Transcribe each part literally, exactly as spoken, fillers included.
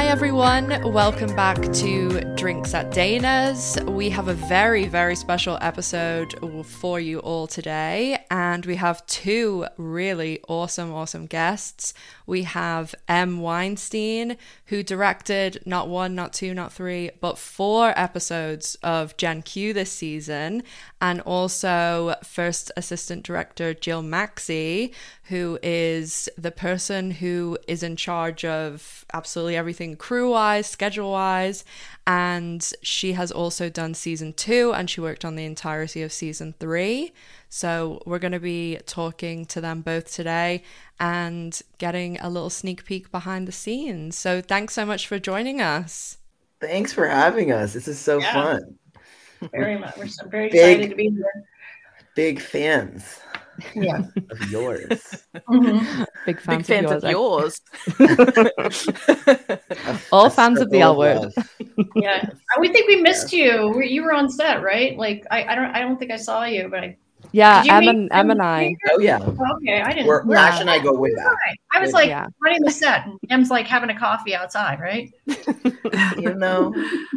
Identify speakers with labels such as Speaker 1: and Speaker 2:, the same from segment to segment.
Speaker 1: Hi everyone, welcome back to Drinks at Dana's. We have a very, very special episode for you all today, and we have two really awesome, awesome guests. We have Em Weinstein, who directed not one, not two, not three, but four episodes of Gen Q this season, and also first assistant director Jill Maxey, who is the person who is in charge of absolutely everything crew-wise, schedule-wise, and she has also done season two, and she worked on the entirety of season three. So we're going to be talking to them both today and getting a little sneak peek behind the scenes. So thanks so much for joining us.
Speaker 2: Thanks for having us. This is so yeah. fun.
Speaker 3: Very much. We're so very big, excited to be here.
Speaker 2: Big fans.
Speaker 3: Yeah.
Speaker 2: Of yours.
Speaker 1: Mm-hmm. Big fans,
Speaker 4: Big fans
Speaker 1: of yours.
Speaker 4: Of yours.
Speaker 1: All fans of the L word.
Speaker 3: Yeah. We think we missed yeah. you. You were on set, right? Like I, I don't I don't think I saw you, but I
Speaker 1: Yeah, Em and, Em and I.
Speaker 2: Oh, yeah.
Speaker 3: Okay, I didn't.
Speaker 2: We're, yeah. Ash and I go way back.
Speaker 3: I was like yeah. running the set, and Em's like having a coffee outside, right?
Speaker 2: You know,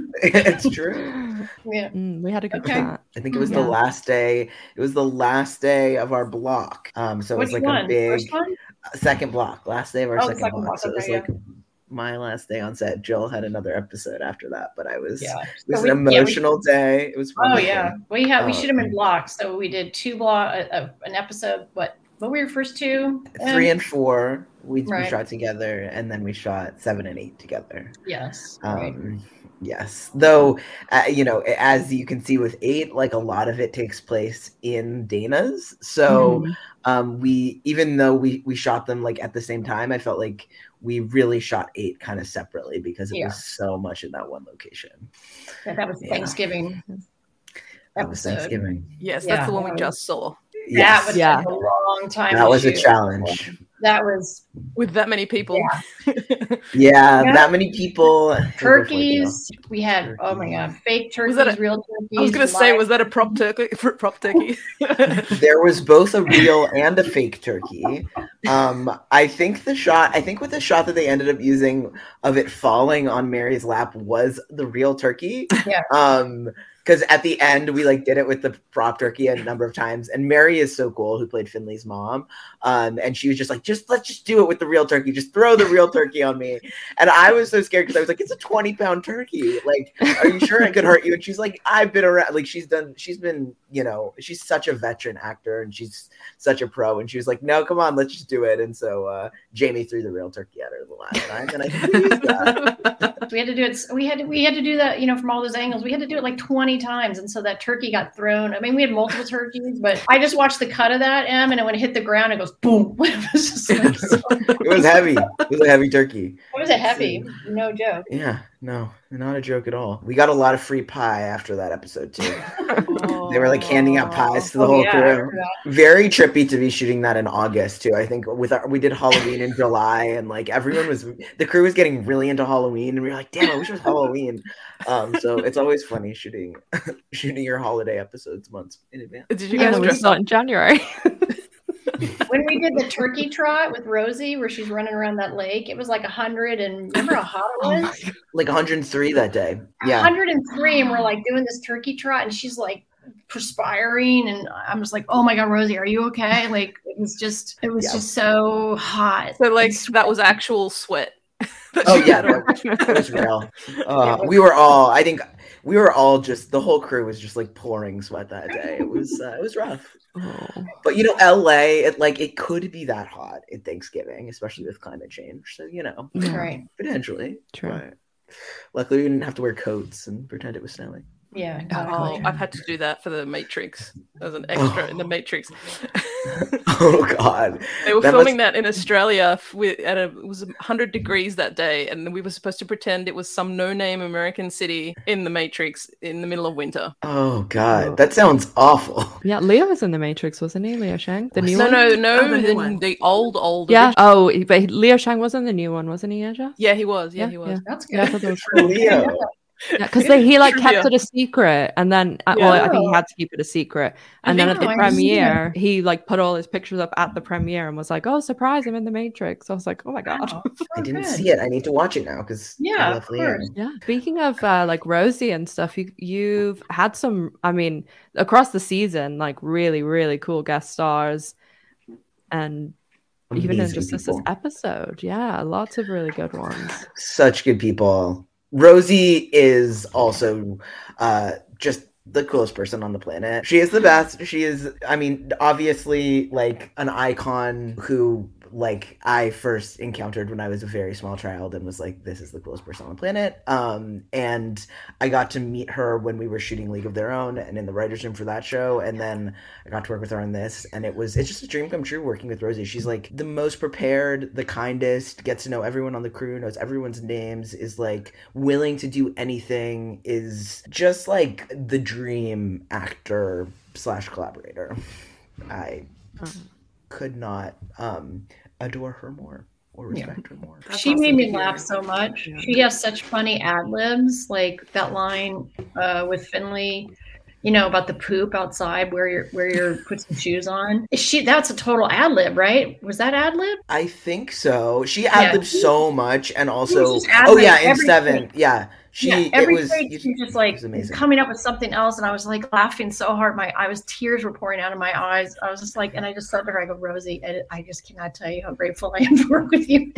Speaker 2: it's true.
Speaker 3: Yeah,
Speaker 1: mm, we had a good
Speaker 3: okay.
Speaker 1: chat.
Speaker 2: I think it was
Speaker 1: yeah.
Speaker 2: the last day. It was the last day of our block. Um, so it was
Speaker 3: Which
Speaker 2: like
Speaker 3: one?
Speaker 2: a big
Speaker 3: First one?
Speaker 2: second block. Last day of our
Speaker 3: oh,
Speaker 2: second,
Speaker 3: second
Speaker 2: block.
Speaker 3: block.
Speaker 2: So it was
Speaker 3: okay,
Speaker 2: like
Speaker 3: yeah.
Speaker 2: my last day on set. Jill had another episode after that, but I was.
Speaker 3: Yeah.
Speaker 2: It was
Speaker 3: so
Speaker 2: an
Speaker 3: we,
Speaker 2: emotional
Speaker 3: yeah, we,
Speaker 2: day. It was.
Speaker 3: Wonderful. Oh yeah, we had we
Speaker 2: um,
Speaker 3: shoot them in blocks. So we did two block uh, an episode. What what were your first two?
Speaker 2: Three and four. We,
Speaker 3: right.
Speaker 2: we shot together, and then we shot seven and eight together.
Speaker 3: Yes.
Speaker 2: Um,
Speaker 3: right.
Speaker 2: Yes. Though, uh, you know, as you can see with eight, like a lot of it takes place in Dana's. So mm. um, we, even though we, we shot them like at the same time, I felt like we really shot eight kind of separately because it yeah. was so much in that one location.
Speaker 3: Yeah, that was yeah. Thanksgiving.
Speaker 2: That was Thanksgiving.
Speaker 4: Yes, that's yeah. the one we just saw.
Speaker 3: Yes. That was
Speaker 1: yeah.
Speaker 3: a long time.
Speaker 2: That was
Speaker 3: shoot.
Speaker 2: a challenge.
Speaker 3: That was
Speaker 4: with that many people.
Speaker 3: Yeah,
Speaker 2: yeah, yeah. that many people.
Speaker 3: Turkeys. We had turkeys. Oh my god, fake turkeys,
Speaker 4: was that a,
Speaker 3: real turkeys.
Speaker 4: I was gonna say, was that a prop turkey? Prop turkey.
Speaker 2: There was both a real and a fake turkey. Um, I think the shot. I think with the shot that they ended up using of it falling on Mary's lap was the real turkey.
Speaker 3: Yeah.
Speaker 2: Um. Because at the end, we like did it with the prop turkey a number of times. And Mary is so cool, who played Finley's mom. Um, and she was just like, just let's just do it with the real turkey. Just throw the real turkey on me. And I was so scared because I was like, it's a twenty pound turkey. Like, are you sure it could hurt you? And she's like, I've been around. Like, she's done, she's been, you know, she's such a veteran actor and she's such a pro. And she was like, no, come on, let's just do it. And so uh, Jamie threw the real turkey at her the last time. And I think we used that.
Speaker 3: We had to do it. We had to, we had to do that, you know, from all those angles. We had to do it like twenty times, and so that turkey got thrown. I mean, we had multiple turkeys, but I just watched the cut of that, Em, and when it hit the ground, it goes boom. It was just like, so...
Speaker 2: it was heavy. It was a heavy turkey.
Speaker 3: It was a heavy, no joke.
Speaker 2: Yeah, no, not a joke at all. We got a lot of free pie after that episode too.
Speaker 3: Oh,
Speaker 2: they were like handing out pies to the
Speaker 3: oh,
Speaker 2: whole
Speaker 3: yeah,
Speaker 2: crew. Very trippy to be shooting that in August too. I think with our, we did Halloween in July, and like everyone was, the crew was getting really into Halloween, and we were like, damn, I wish it was Halloween. Um, so it's always funny shooting shooting your holiday episodes months in advance.
Speaker 4: Did you guys
Speaker 1: yeah,
Speaker 4: dress
Speaker 1: up in January?
Speaker 3: When we did the turkey trot with Rosie, where she's running around that lake, it was like a hundred and remember how hot it was?
Speaker 2: Oh like one hundred three that day. Yeah,
Speaker 3: one hundred three, and we're like doing this turkey trot, and she's like perspiring, and I'm just like, oh my god, Rosie, are you okay? Like it was just, it was
Speaker 2: yeah.
Speaker 3: just so hot.
Speaker 4: So like that was actual sweat.
Speaker 2: Oh yeah, that was real. Uh, we were all, I think, we were all just the whole crew was just like pouring sweat that day. It was, uh, it was rough.
Speaker 1: Oh.
Speaker 2: But you know, L A, it like it could be that hot at Thanksgiving, especially with climate change. So you know,
Speaker 3: yeah. right,
Speaker 2: potentially.
Speaker 1: True.
Speaker 2: But luckily, we didn't have to wear coats and pretend it was snowing.
Speaker 3: Yeah, exactly.
Speaker 4: Oh, I've had to do that for the Matrix as an extra oh. in the Matrix.
Speaker 2: Oh God!
Speaker 4: They were
Speaker 2: that
Speaker 4: filming
Speaker 2: must...
Speaker 4: that in Australia. With, at a, it was one hundred degrees that day, and we were supposed to pretend it was some no-name American city in the Matrix in the middle of winter.
Speaker 2: Oh God, that sounds awful.
Speaker 1: Yeah, Leo was in the Matrix, wasn't he? Leo Shang, the new
Speaker 4: no,
Speaker 1: one.
Speaker 4: No, no,
Speaker 3: oh, the,
Speaker 4: the, the old, old.
Speaker 1: Yeah.
Speaker 4: Original.
Speaker 1: Oh, but Leo Shang wasn't the new one, wasn't he, Aja?
Speaker 4: Yeah, he was. Yeah,
Speaker 1: yeah
Speaker 4: he was.
Speaker 1: Yeah.
Speaker 3: That's good.
Speaker 1: Yeah, I thought that was
Speaker 2: cool. Leo.
Speaker 1: because he like
Speaker 4: Trivia.
Speaker 1: kept it a secret, and then uh,
Speaker 4: Yeah.
Speaker 1: well, I think he had to keep it a secret,
Speaker 3: I
Speaker 1: and then
Speaker 3: think
Speaker 1: at the
Speaker 3: so, I see
Speaker 1: premiere, he like put all his pictures up at the premiere and was like, "Oh, surprise! I'm in the Matrix." I was like, "Oh my god!"
Speaker 3: Wow.
Speaker 2: I
Speaker 3: Oh,
Speaker 2: didn't
Speaker 3: good.
Speaker 2: see it. I need to watch it now because
Speaker 3: Yeah,
Speaker 2: I love
Speaker 3: of
Speaker 2: Liam.
Speaker 3: course.
Speaker 1: Yeah. Speaking of uh, like Rosie and stuff, you you've had some. I mean, across the season, like really, really cool guest stars, and even in
Speaker 2: Amazing
Speaker 1: just this,
Speaker 2: people.
Speaker 1: this episode, yeah, lots of really good ones.
Speaker 2: Such good people. Rosie is also uh, just the coolest person on the planet. She is the best. She is, I mean, obviously like an icon who like I first encountered when I was a very small child and was like, this is the coolest person on the planet. Um, and I got to meet her when we were shooting League of Their Own and in the writer's room for that show. And then I got to work with her on this, and it was, it's just a dream come true working with Rosie. She's like the most prepared, the kindest, gets to know everyone on the crew, knows everyone's names, is like willing to do anything, is just like the dream actor slash collaborator. I could not um, adore her more or respect her more.
Speaker 4: That's
Speaker 3: She
Speaker 4: awesome
Speaker 3: made
Speaker 4: to
Speaker 3: me
Speaker 4: hear.
Speaker 3: laugh so much.
Speaker 1: Yeah.
Speaker 3: She has such funny ad libs, like that line uh, with Finley, you know, about the poop outside where you're where you're put some shoes on. Is she that's a total ad lib, right? Was that ad lib?
Speaker 2: I think so. She ad-libbed
Speaker 3: she-
Speaker 2: so much, and also,
Speaker 3: just
Speaker 2: oh
Speaker 3: ad-libbed
Speaker 2: yeah, in
Speaker 3: everything.
Speaker 2: Seven, yeah, she
Speaker 3: yeah,
Speaker 2: it
Speaker 3: every
Speaker 2: was,
Speaker 3: page
Speaker 2: you-
Speaker 3: she just
Speaker 2: it
Speaker 3: like
Speaker 2: was amazing.
Speaker 3: coming up with something else, and I was like laughing so hard, my I was tears were pouring out of my eyes. I was just like, and I just said to her, I go, Rosie, I, I just cannot tell you how grateful I am to work with you.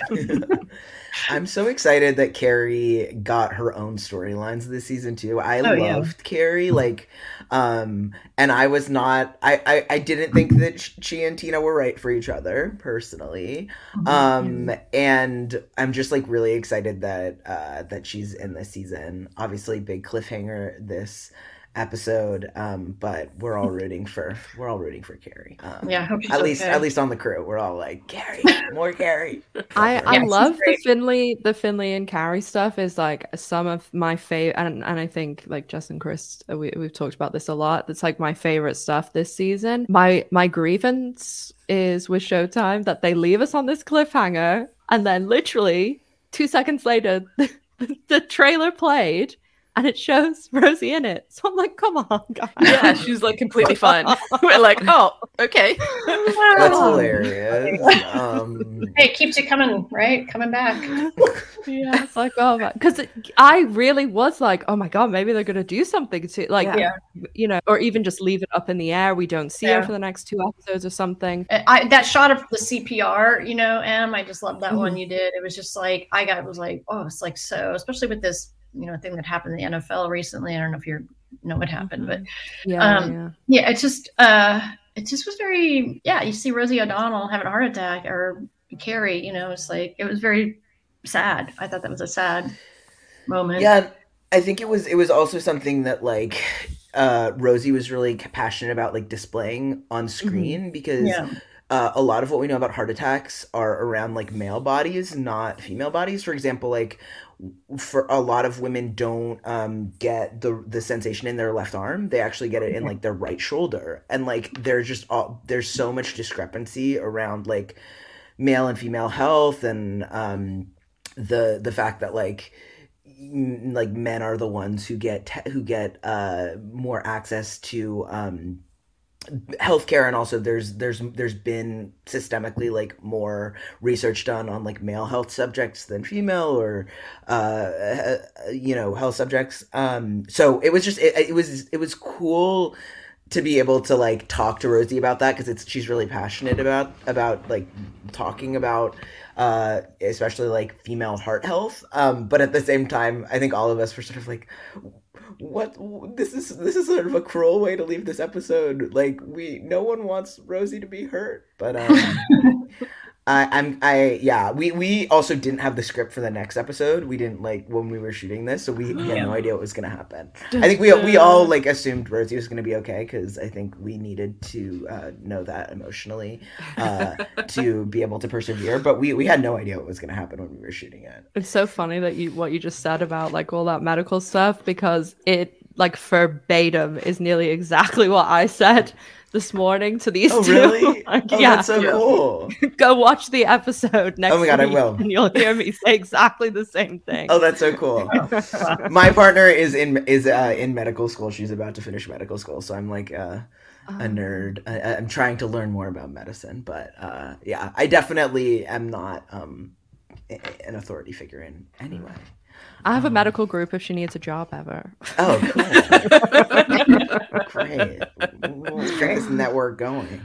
Speaker 2: I'm so excited that Carrie got her own storylines this season too. I
Speaker 3: Oh, yeah.
Speaker 2: loved Carrie, like, um, and I was not. I, I I didn't think that she and Tina were right for each other personally. Um, and I'm just like really excited that uh that she's in this season. Obviously, big cliffhanger this episode. Um, but we're all rooting for we're all rooting for Carrie. Um,
Speaker 3: Yeah, I hope she's
Speaker 2: at least
Speaker 3: okay.
Speaker 2: at least on the crew, we're all like Carrie, more Carrie.
Speaker 1: I, I
Speaker 3: Yeah, she's
Speaker 1: love the
Speaker 3: great.
Speaker 1: Finley the Finley and Carrie stuff is like some of my favorite, and, and I think like Jess and Chris, uh, we, we've talked about this a lot. It's like my favorite stuff this season. My my grievance is with Showtime that they leave us on this cliffhanger, and then literally two seconds later the, the trailer played and it shows Rosie in it. So I'm like, come on, guys.
Speaker 4: Yeah, she's like completely fine. We're like, oh, okay.
Speaker 2: That's hilarious. Um,
Speaker 3: Hey, it keeps you coming, right? Coming back.
Speaker 1: Yeah, it's like, oh my, because I really was like, oh my god, maybe they're gonna do something to like,
Speaker 3: Yeah.
Speaker 1: you know, or even just leave it up in the air. We don't see
Speaker 3: Yeah.
Speaker 1: her for the next two episodes or something.
Speaker 3: I that shot of the C P R, you know, Em, I just love that one
Speaker 1: Mhm.
Speaker 3: you did. It was just like I got it was like, oh, it's like so, especially with this, you know, thing that happened in the N F L recently. I don't know if you know what happened, but
Speaker 1: Yeah,
Speaker 3: Um,
Speaker 1: yeah.
Speaker 3: yeah, it's just uh it just was very yeah, you see Rosie O'Donnell having a heart attack or Carrie, you know, it's like it was very sad. I thought that was a sad moment.
Speaker 2: yeah, I think it was it was also something that like uh, Rosie was really passionate about like displaying on screen because
Speaker 3: Yeah.
Speaker 2: uh, a lot of what we know about heart attacks are around like male bodies, not female bodies. For example, like for a lot of women don't um, get the the sensation in their left arm. They actually get it in like their right shoulder, and like there's just all, there's so much discrepancy around like male and female health, and um, the the fact that like m- like men are the ones who get te- who get uh, more access to um, healthcare, and also there's there's there's been systemically like more research done on like male health subjects than female or uh you know health subjects. Um so it was just it, it was it was cool to be able to like talk to Rosie about that, because it's she's really passionate about about like talking about uh especially like female heart health. Um but at the same time, I think all of us were sort of like, what this is this is sort of a cruel way to leave this episode. Like we no one wants Rosie to be hurt, but um I, I'm I yeah we we also didn't have the script for the next episode. We didn't like when we were shooting this, so we, we had no idea what was gonna happen. I think we we all like assumed Rosie was gonna be okay, because I think we needed to uh, know that emotionally uh, to be able to persevere. But we we had no idea what was gonna happen when we were shooting it.
Speaker 1: It's so funny that you what you just said about like all that medical stuff, because it like verbatim is nearly exactly what I said this morning to these
Speaker 2: Oh,
Speaker 1: two.
Speaker 2: really?
Speaker 1: Like,
Speaker 2: Oh,
Speaker 1: yeah.
Speaker 2: that's so cool.
Speaker 1: Go watch the episode next
Speaker 2: Oh my God, I
Speaker 1: week
Speaker 2: will.
Speaker 1: and you'll hear me say exactly the same thing.
Speaker 2: Oh, that's so cool. My partner is in is uh, in medical school. She's about to finish medical school, so I'm like uh, a nerd. I, I'm trying to learn more about medicine, but uh, yeah, I definitely am not um, an authority figure in any way.
Speaker 1: I have a medical group if she needs a job ever.
Speaker 2: Oh, cool. Great. Let's get this network going.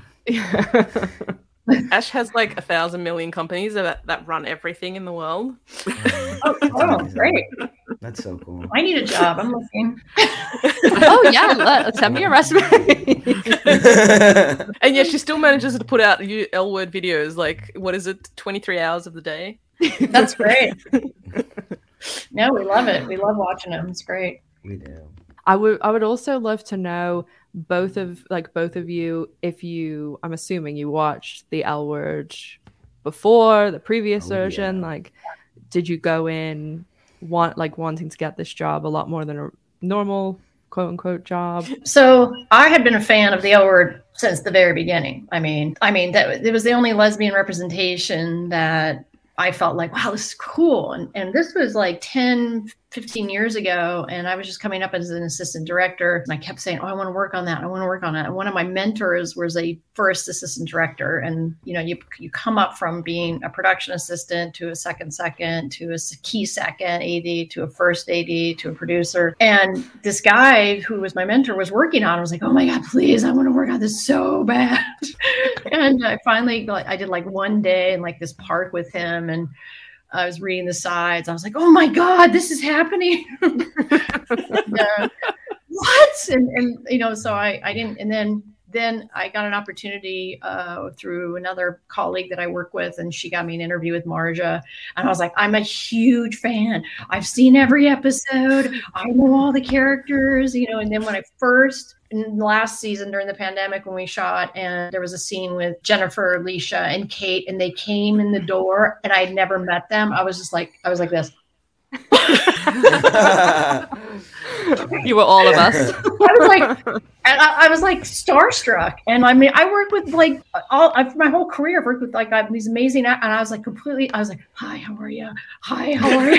Speaker 4: Ash has like a thousand million companies that, that run everything in the world.
Speaker 3: Oh, oh great.
Speaker 2: That's so cool.
Speaker 3: I need a job. I'm looking.
Speaker 1: Oh yeah, let, send me a resume.
Speaker 4: And yeah, she still manages to put out you L word videos like, what is it, twenty-three hours of the day?
Speaker 3: That's great. No, we love it. We love watching them. It's great.
Speaker 2: We do.
Speaker 1: I would I would also love to know both of like both of you if you I'm assuming you watched the L Word before the previous
Speaker 2: Oh,
Speaker 1: version.
Speaker 2: yeah.
Speaker 1: Like, did you go in want like wanting to get this job a lot more than a normal quote unquote job?
Speaker 3: So I had been a fan of the L Word since the very beginning. I mean, I mean that it was the only lesbian representation that I felt like, wow, this is cool. And and this was like ten, fifteen years ago. And I was just coming up as an assistant director. And I kept saying, oh, I want to work on that. I want to work on it. And one of my mentors was a first assistant director. And, you know, you you come up from being a production assistant to a second second, to a key second A D, to a first A D, to a producer. And this guy who was my mentor was working on it. I was like, oh my God, please, I want to work on this so bad. And I finally, like, I did like one day in like this park with him. And I was reading the sides. I was like, oh my God, this is happening. and, uh, what? And, and, you know, so I, I didn't, and then, then I got an opportunity uh, through another colleague that I work with, and she got me an interview with Marja. And I was like, I'm a huge fan. I've seen every episode. I know all the characters, you know. And then when I first, in last season during the pandemic when we shot, and there was a scene with Jennifer, Alicia, and Kate, and they came in the door, and I'd never met them. I was just like, I was like this.
Speaker 1: You were all of us.
Speaker 3: I was like, and I, I was like starstruck. And I mean, I worked with like all I've, my whole career. I've worked with like I have these amazing, and I was like completely. I was like, "Hi, how are you? Hi, how are you?"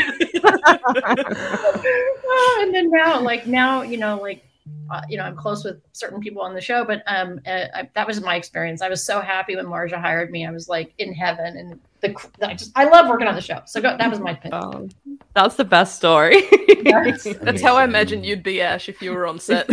Speaker 3: Oh, and then now, like now, you know, like uh, you know, I'm close with certain people on the show, but um, uh, I, that was my experience. I was so happy when Marja hired me. I was like in heaven, and the I just I love working on the show. So go, that was my pick.
Speaker 1: Oh, that's the best story.
Speaker 3: Yes.
Speaker 4: That's how I imagine you'd be, Ash, if you were on set.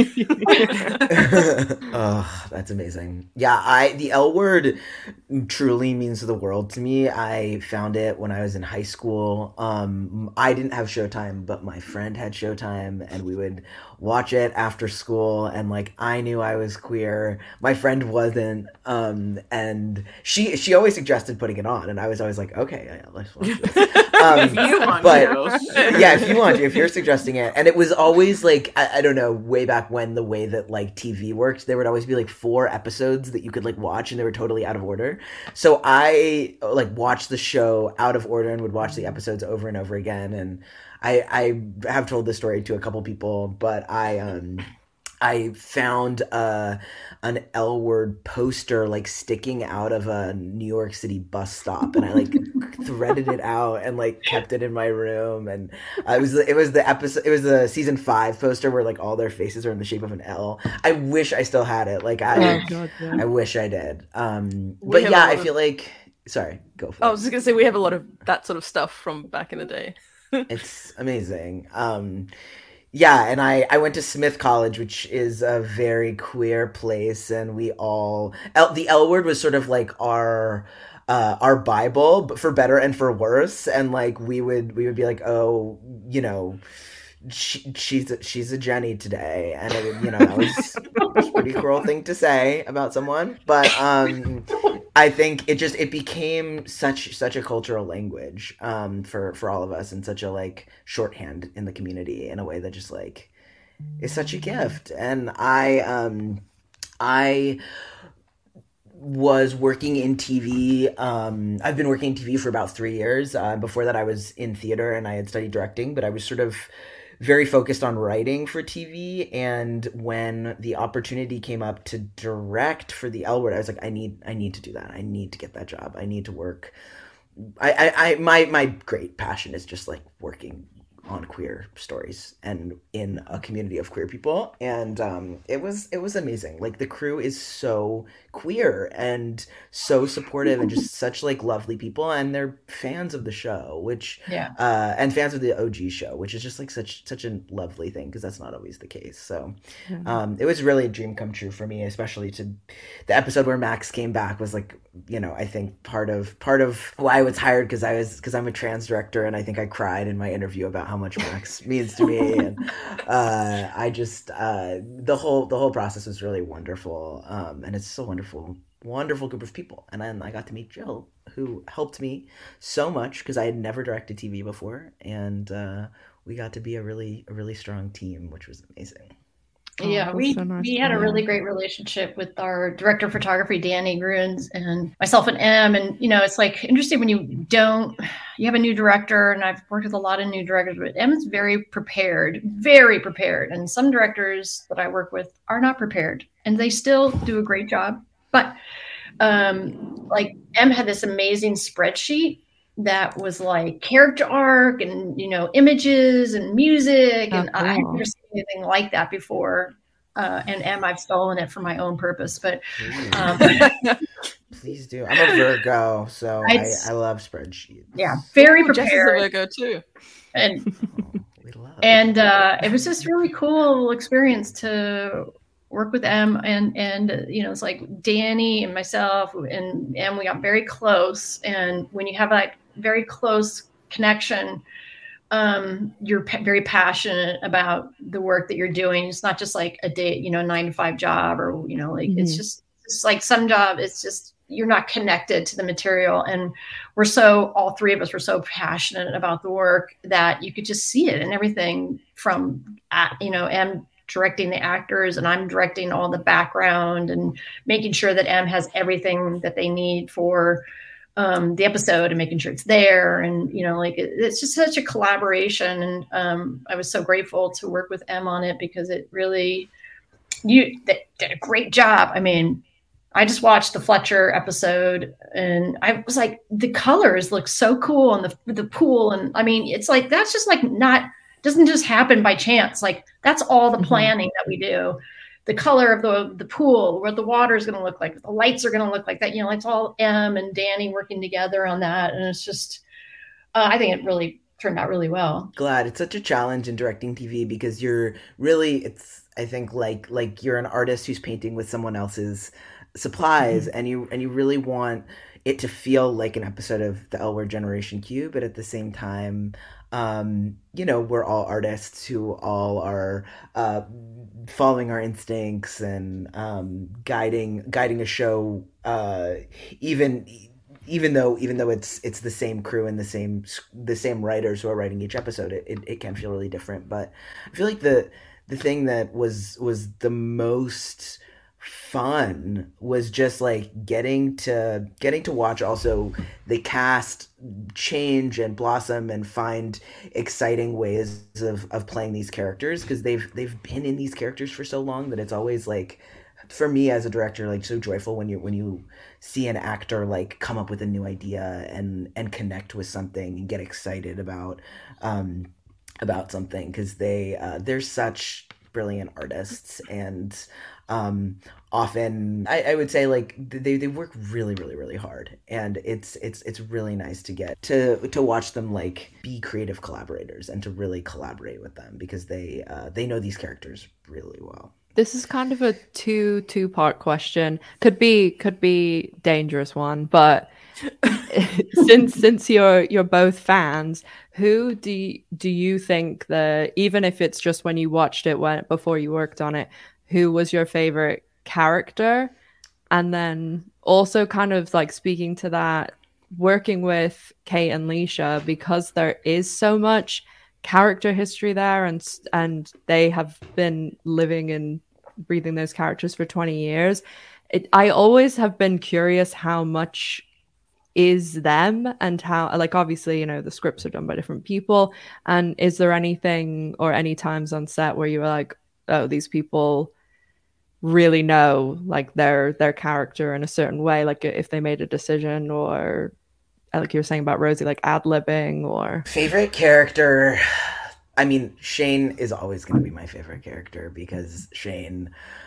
Speaker 2: Oh, that's amazing. Yeah, I the L Word truly means the world to me. I found it when I was in high school. Um, I didn't have Showtime, but my friend had Showtime, and we would watch it after school. And like, I knew I was queer. My friend wasn't, um, and she she always suggested putting it on, and I was always like, okay, yeah, let's watch this. Um,
Speaker 5: If you want
Speaker 2: but
Speaker 5: to.
Speaker 2: yeah, if you want to, if you're suggesting it. And it was always like, I, I don't know, way back when the way that like T V worked, there would always be like four episodes that you could like watch and they were totally out of order. So I like watched the show out of order and would watch the episodes over and over again. And I, I have told this story to a couple people, but I, um, I found uh, an L Word poster like sticking out of a New York City bus stop, and I like threaded it out and like kept it in my room. And uh, it was it was the episode it was the season five poster where like all their faces are in the shape of an L. I wish I still had it. Like I,
Speaker 1: Oh, God, yeah.
Speaker 2: I wish I did. Um,
Speaker 4: We
Speaker 2: but
Speaker 4: have
Speaker 2: yeah,
Speaker 4: a lot
Speaker 2: I
Speaker 4: of-
Speaker 2: feel like sorry, go for
Speaker 4: I
Speaker 2: it.
Speaker 4: was just gonna say we have a lot of that sort of stuff from back in the day.
Speaker 2: It's amazing. Um, yeah, and I, I went to Smith College, which is a very queer place, and we all L, the L Word was sort of like our uh, our Bible, but for better and for worse. And like we would we would be like, oh, you know, she, she's a, she's a Jenny today, and it would, you know, that was a pretty cruel thing to say about someone, but um. I think it just it became such such a cultural language um, for for all of us, and such a like shorthand in the community in a way that just like is such a gift. And I um I was working in T V. Um, I've been working in T V for about three years. Uh, before that, I was in theater and I had studied directing, but I was sort of very focused on writing for T V. And when the opportunity came up to direct for the L Word, I was like, I need, I need to do that. I need to get that job. I need to work. I, I, I my, my great passion is just like working on queer stories and in a community of queer people. And um, it was it was amazing. Like the crew is so queer and so supportive and just such like lovely people, and they're fans of the show, which
Speaker 3: yeah,
Speaker 2: uh, and fans of the O G show, which is just like such such a lovely thing because that's not always the case. So
Speaker 1: Mm-hmm.
Speaker 2: um, it was really a dream come true for me, especially to the episode where Max came back was like, you know, I think part of part of why I was hired because I was because I'm a trans director, and I think I cried in my interview about how much Max means to me, and uh, I just uh, the whole the whole process was really wonderful, um, and it's so wonderful, wonderful group of people, and then I got to meet Jill, who helped me so much because I had never directed T V before, and uh, we got to be a really a really strong team, which was amazing.
Speaker 1: Oh,
Speaker 3: yeah.
Speaker 1: that's
Speaker 3: We
Speaker 1: so nice
Speaker 3: we
Speaker 1: to
Speaker 3: had a
Speaker 1: hear.
Speaker 3: really great relationship with our director of photography, Danny Gruns, and myself and Em. And you know, it's like interesting when you don't. You have a new director, and I've worked with a lot of new directors, but Em is very prepared, very prepared. And some directors that I work with are not prepared, and they still do a great job. But um, like Em had this amazing spreadsheet that was like character arc and you know images and music,
Speaker 1: Oh,
Speaker 3: and I, I've
Speaker 1: cool.
Speaker 3: never seen anything like that before. Uh, and Em, I've stolen it for my own purpose, but
Speaker 2: Please,
Speaker 3: um,
Speaker 2: please do. I'm a Virgo, so I,
Speaker 3: It's-
Speaker 2: I love spreadsheets.
Speaker 3: yeah, very
Speaker 4: Ooh, Jess is a
Speaker 3: prepared.
Speaker 4: Virgo too.
Speaker 3: And
Speaker 2: Oh, we love.
Speaker 3: and uh, it was just really cool experience to work with Em, and and uh, you know it's like Danny and myself and and we got very close, and when you have that very close connection, um, you're pa- very passionate about the work that you're doing. It's not just like a day, you know, nine to five job, or you know, like it's
Speaker 1: Mhm.
Speaker 3: just it's like some job. It's just you're not connected to the material, and we're so all three of us were so passionate about the work that you could just see it and everything from uh, you know, Em directing the actors and I'm directing all the background and making sure that Em has everything that they need for um, the episode and making sure it's there. And, you know, like it, it's just such a collaboration. And um, I was so grateful to work with Em on it because it really, you they did a great job. I mean, I just watched the Fletcher episode and I was like, the colors look so cool and the, the pool. And I mean, it's like, that's just like not, doesn't just happen by chance. Like that's all the
Speaker 1: Mhm.
Speaker 3: planning that we do. The color of the the pool, what the water is going to look like, the lights are going to look like that. You know, it's all Em and Danny working together on that, and it's just, uh, I think it really turned out really well.
Speaker 2: Glad it's such a challenge in directing T V because you're really it's I think like like you're an artist who's painting with someone else's supplies, and you and you really want it to feel like an episode of the L Word Generation Q, but at the same time, um, you know, we're all artists who all are uh, following our instincts and um, guiding guiding a show, uh, even even though even though it's it's the same crew and the same the same writers who are writing each episode, it, it, it can feel really different. But I feel like the the thing that was was the most fun was just like getting to getting to watch also the cast change and blossom and find exciting ways of, of playing these characters because they've they've been in these characters for so long that it's always like for me as a director like so joyful when you when you see an actor like come up with a new idea and and connect with something and get excited about um about something because they uh they're such brilliant artists and um often I, I would say like they, they work really really really hard and it's it's it's really nice to get to to watch them like be creative collaborators and to really collaborate with them because they uh they know these characters really well.
Speaker 1: This is kind of a two two part question. Could be could be dangerous one, but since since you're you're both fans, who do you, do you think that even if it's just when you watched it when before you worked on it, who was your favorite character? And then also kind of like speaking to that, working with Kate and Leisha, because there is so much character history there and and they have been living and breathing those characters for twenty years. It, I always have been curious how much is them, and how, like, obviously, you know, the scripts are done by different people, and is there anything or any times on set where you were like, oh, these people really know like their their character in a certain way, like if they made a decision, or like you were saying about Rosie, like ad-libbing? Or
Speaker 2: favorite character, I mean, Shane is always going to be my favorite character, because Shane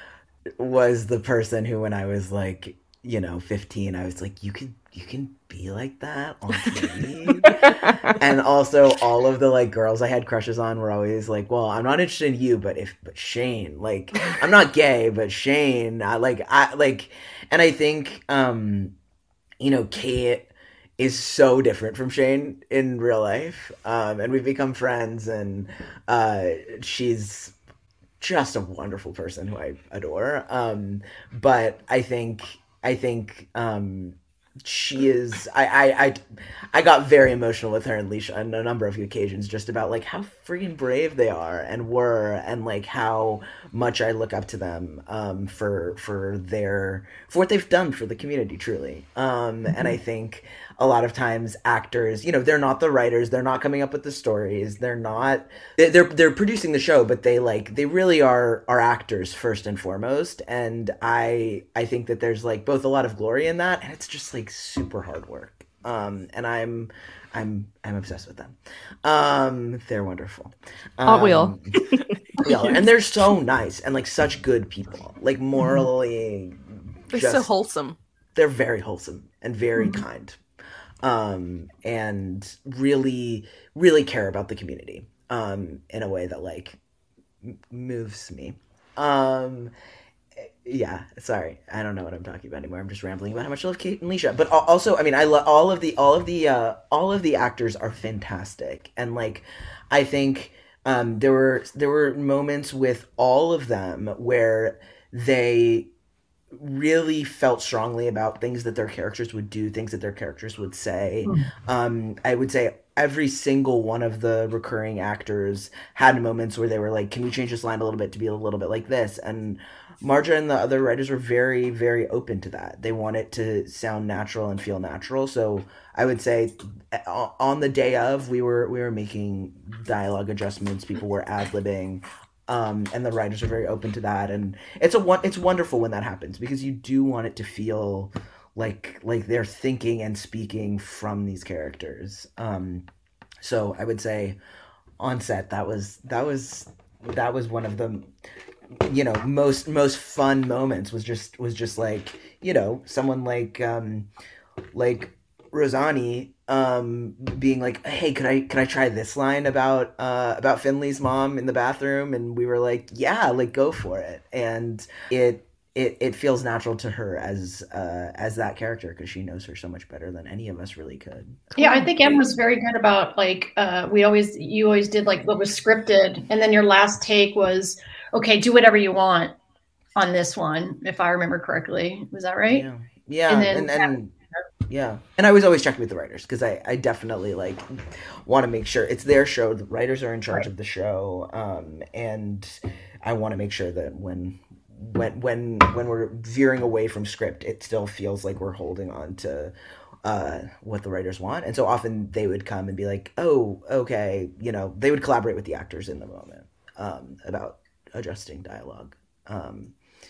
Speaker 2: was the person who, when I was like, you know, fifteen, I was like, you can you can be like that on T V. And also all of the like girls I had crushes on were always like, well, I'm not interested in you, but if but Shane, like, I'm not gay, but Shane, I like I like and I think um you know, Kate is so different from Shane in real life. Um and we've become friends, and uh she's just a wonderful person who I adore. Um but I think I think um, she is. I, I I I got very emotional with her and Leisha on a number of occasions, just about like how freaking brave they are and were, and like how much I look up to them um, for for their for what they've done for the community, truly. Um, mm-hmm. And I think a lot of times actors, you know, they're not the writers, they're not coming up with the stories, they're not they're they're producing the show, but they like they really are are actors first and foremost. And I I think that there's like both a lot of glory in that, and it's just like super hard work. Um, and I'm I'm I'm obsessed with them. Um, they're wonderful. Um,
Speaker 1: Aren't we all?
Speaker 2: Yeah, and they're so nice and like such good people. Like morally,
Speaker 4: they're
Speaker 2: just,
Speaker 4: so wholesome.
Speaker 2: They're very wholesome and very
Speaker 1: Mm-hmm.
Speaker 2: kind. Um, and really, really care about the community, um, in a way that like m- moves me. Um, yeah, sorry, I don't know what I'm talking about anymore. I'm just rambling about how much I love Kate and Leisha. But al- also, I mean, I love all of the, all of the, uh, all of the actors are fantastic. And like, I think, um, there were, there were moments with all of them where they really felt strongly about things that their characters would do, things that their characters would say. Mm. Um, I would say every single one of the recurring actors had moments where they were like, can we change this line a little bit to be a little bit like this? And Marja and the other writers were very, very open to that. They want it to sound natural and feel natural. So I would say on the day of, we were we were making dialogue adjustments. People were ad-libbing. Um, and the writers are very open to that, and it's a it's wonderful when that happens, because you do want it to feel like like they're thinking and speaking from these characters. Um, so I would say on set that was that was that was one of the, you know, most most fun moments, was just was just like, you know, someone like um, like Rosani um being like, hey, could I could I try this line about uh about Finley's mom in the bathroom? And we were like, yeah, like go for it. And it it it feels natural to her as uh as that character, because she knows her so much better than any of us really could.
Speaker 3: Yeah, I think Em was very good about like uh we always you always did like what was scripted, and then your last take was, okay, do whatever you want on this one, if I remember correctly. Was that right?
Speaker 2: Yeah. Yeah.
Speaker 3: And then
Speaker 2: and, and yeah, and I was always checking with the writers, because I, I definitely like want to make sure it's their show. The writers are in charge right. of the show, um, and I want to make sure that when when when when we're veering away from script, it still feels like we're holding on to uh, what the writers want. And so often they would come and be like, "Oh, okay," you know, they would collaborate with the actors in the moment um, about adjusting dialogue. Um,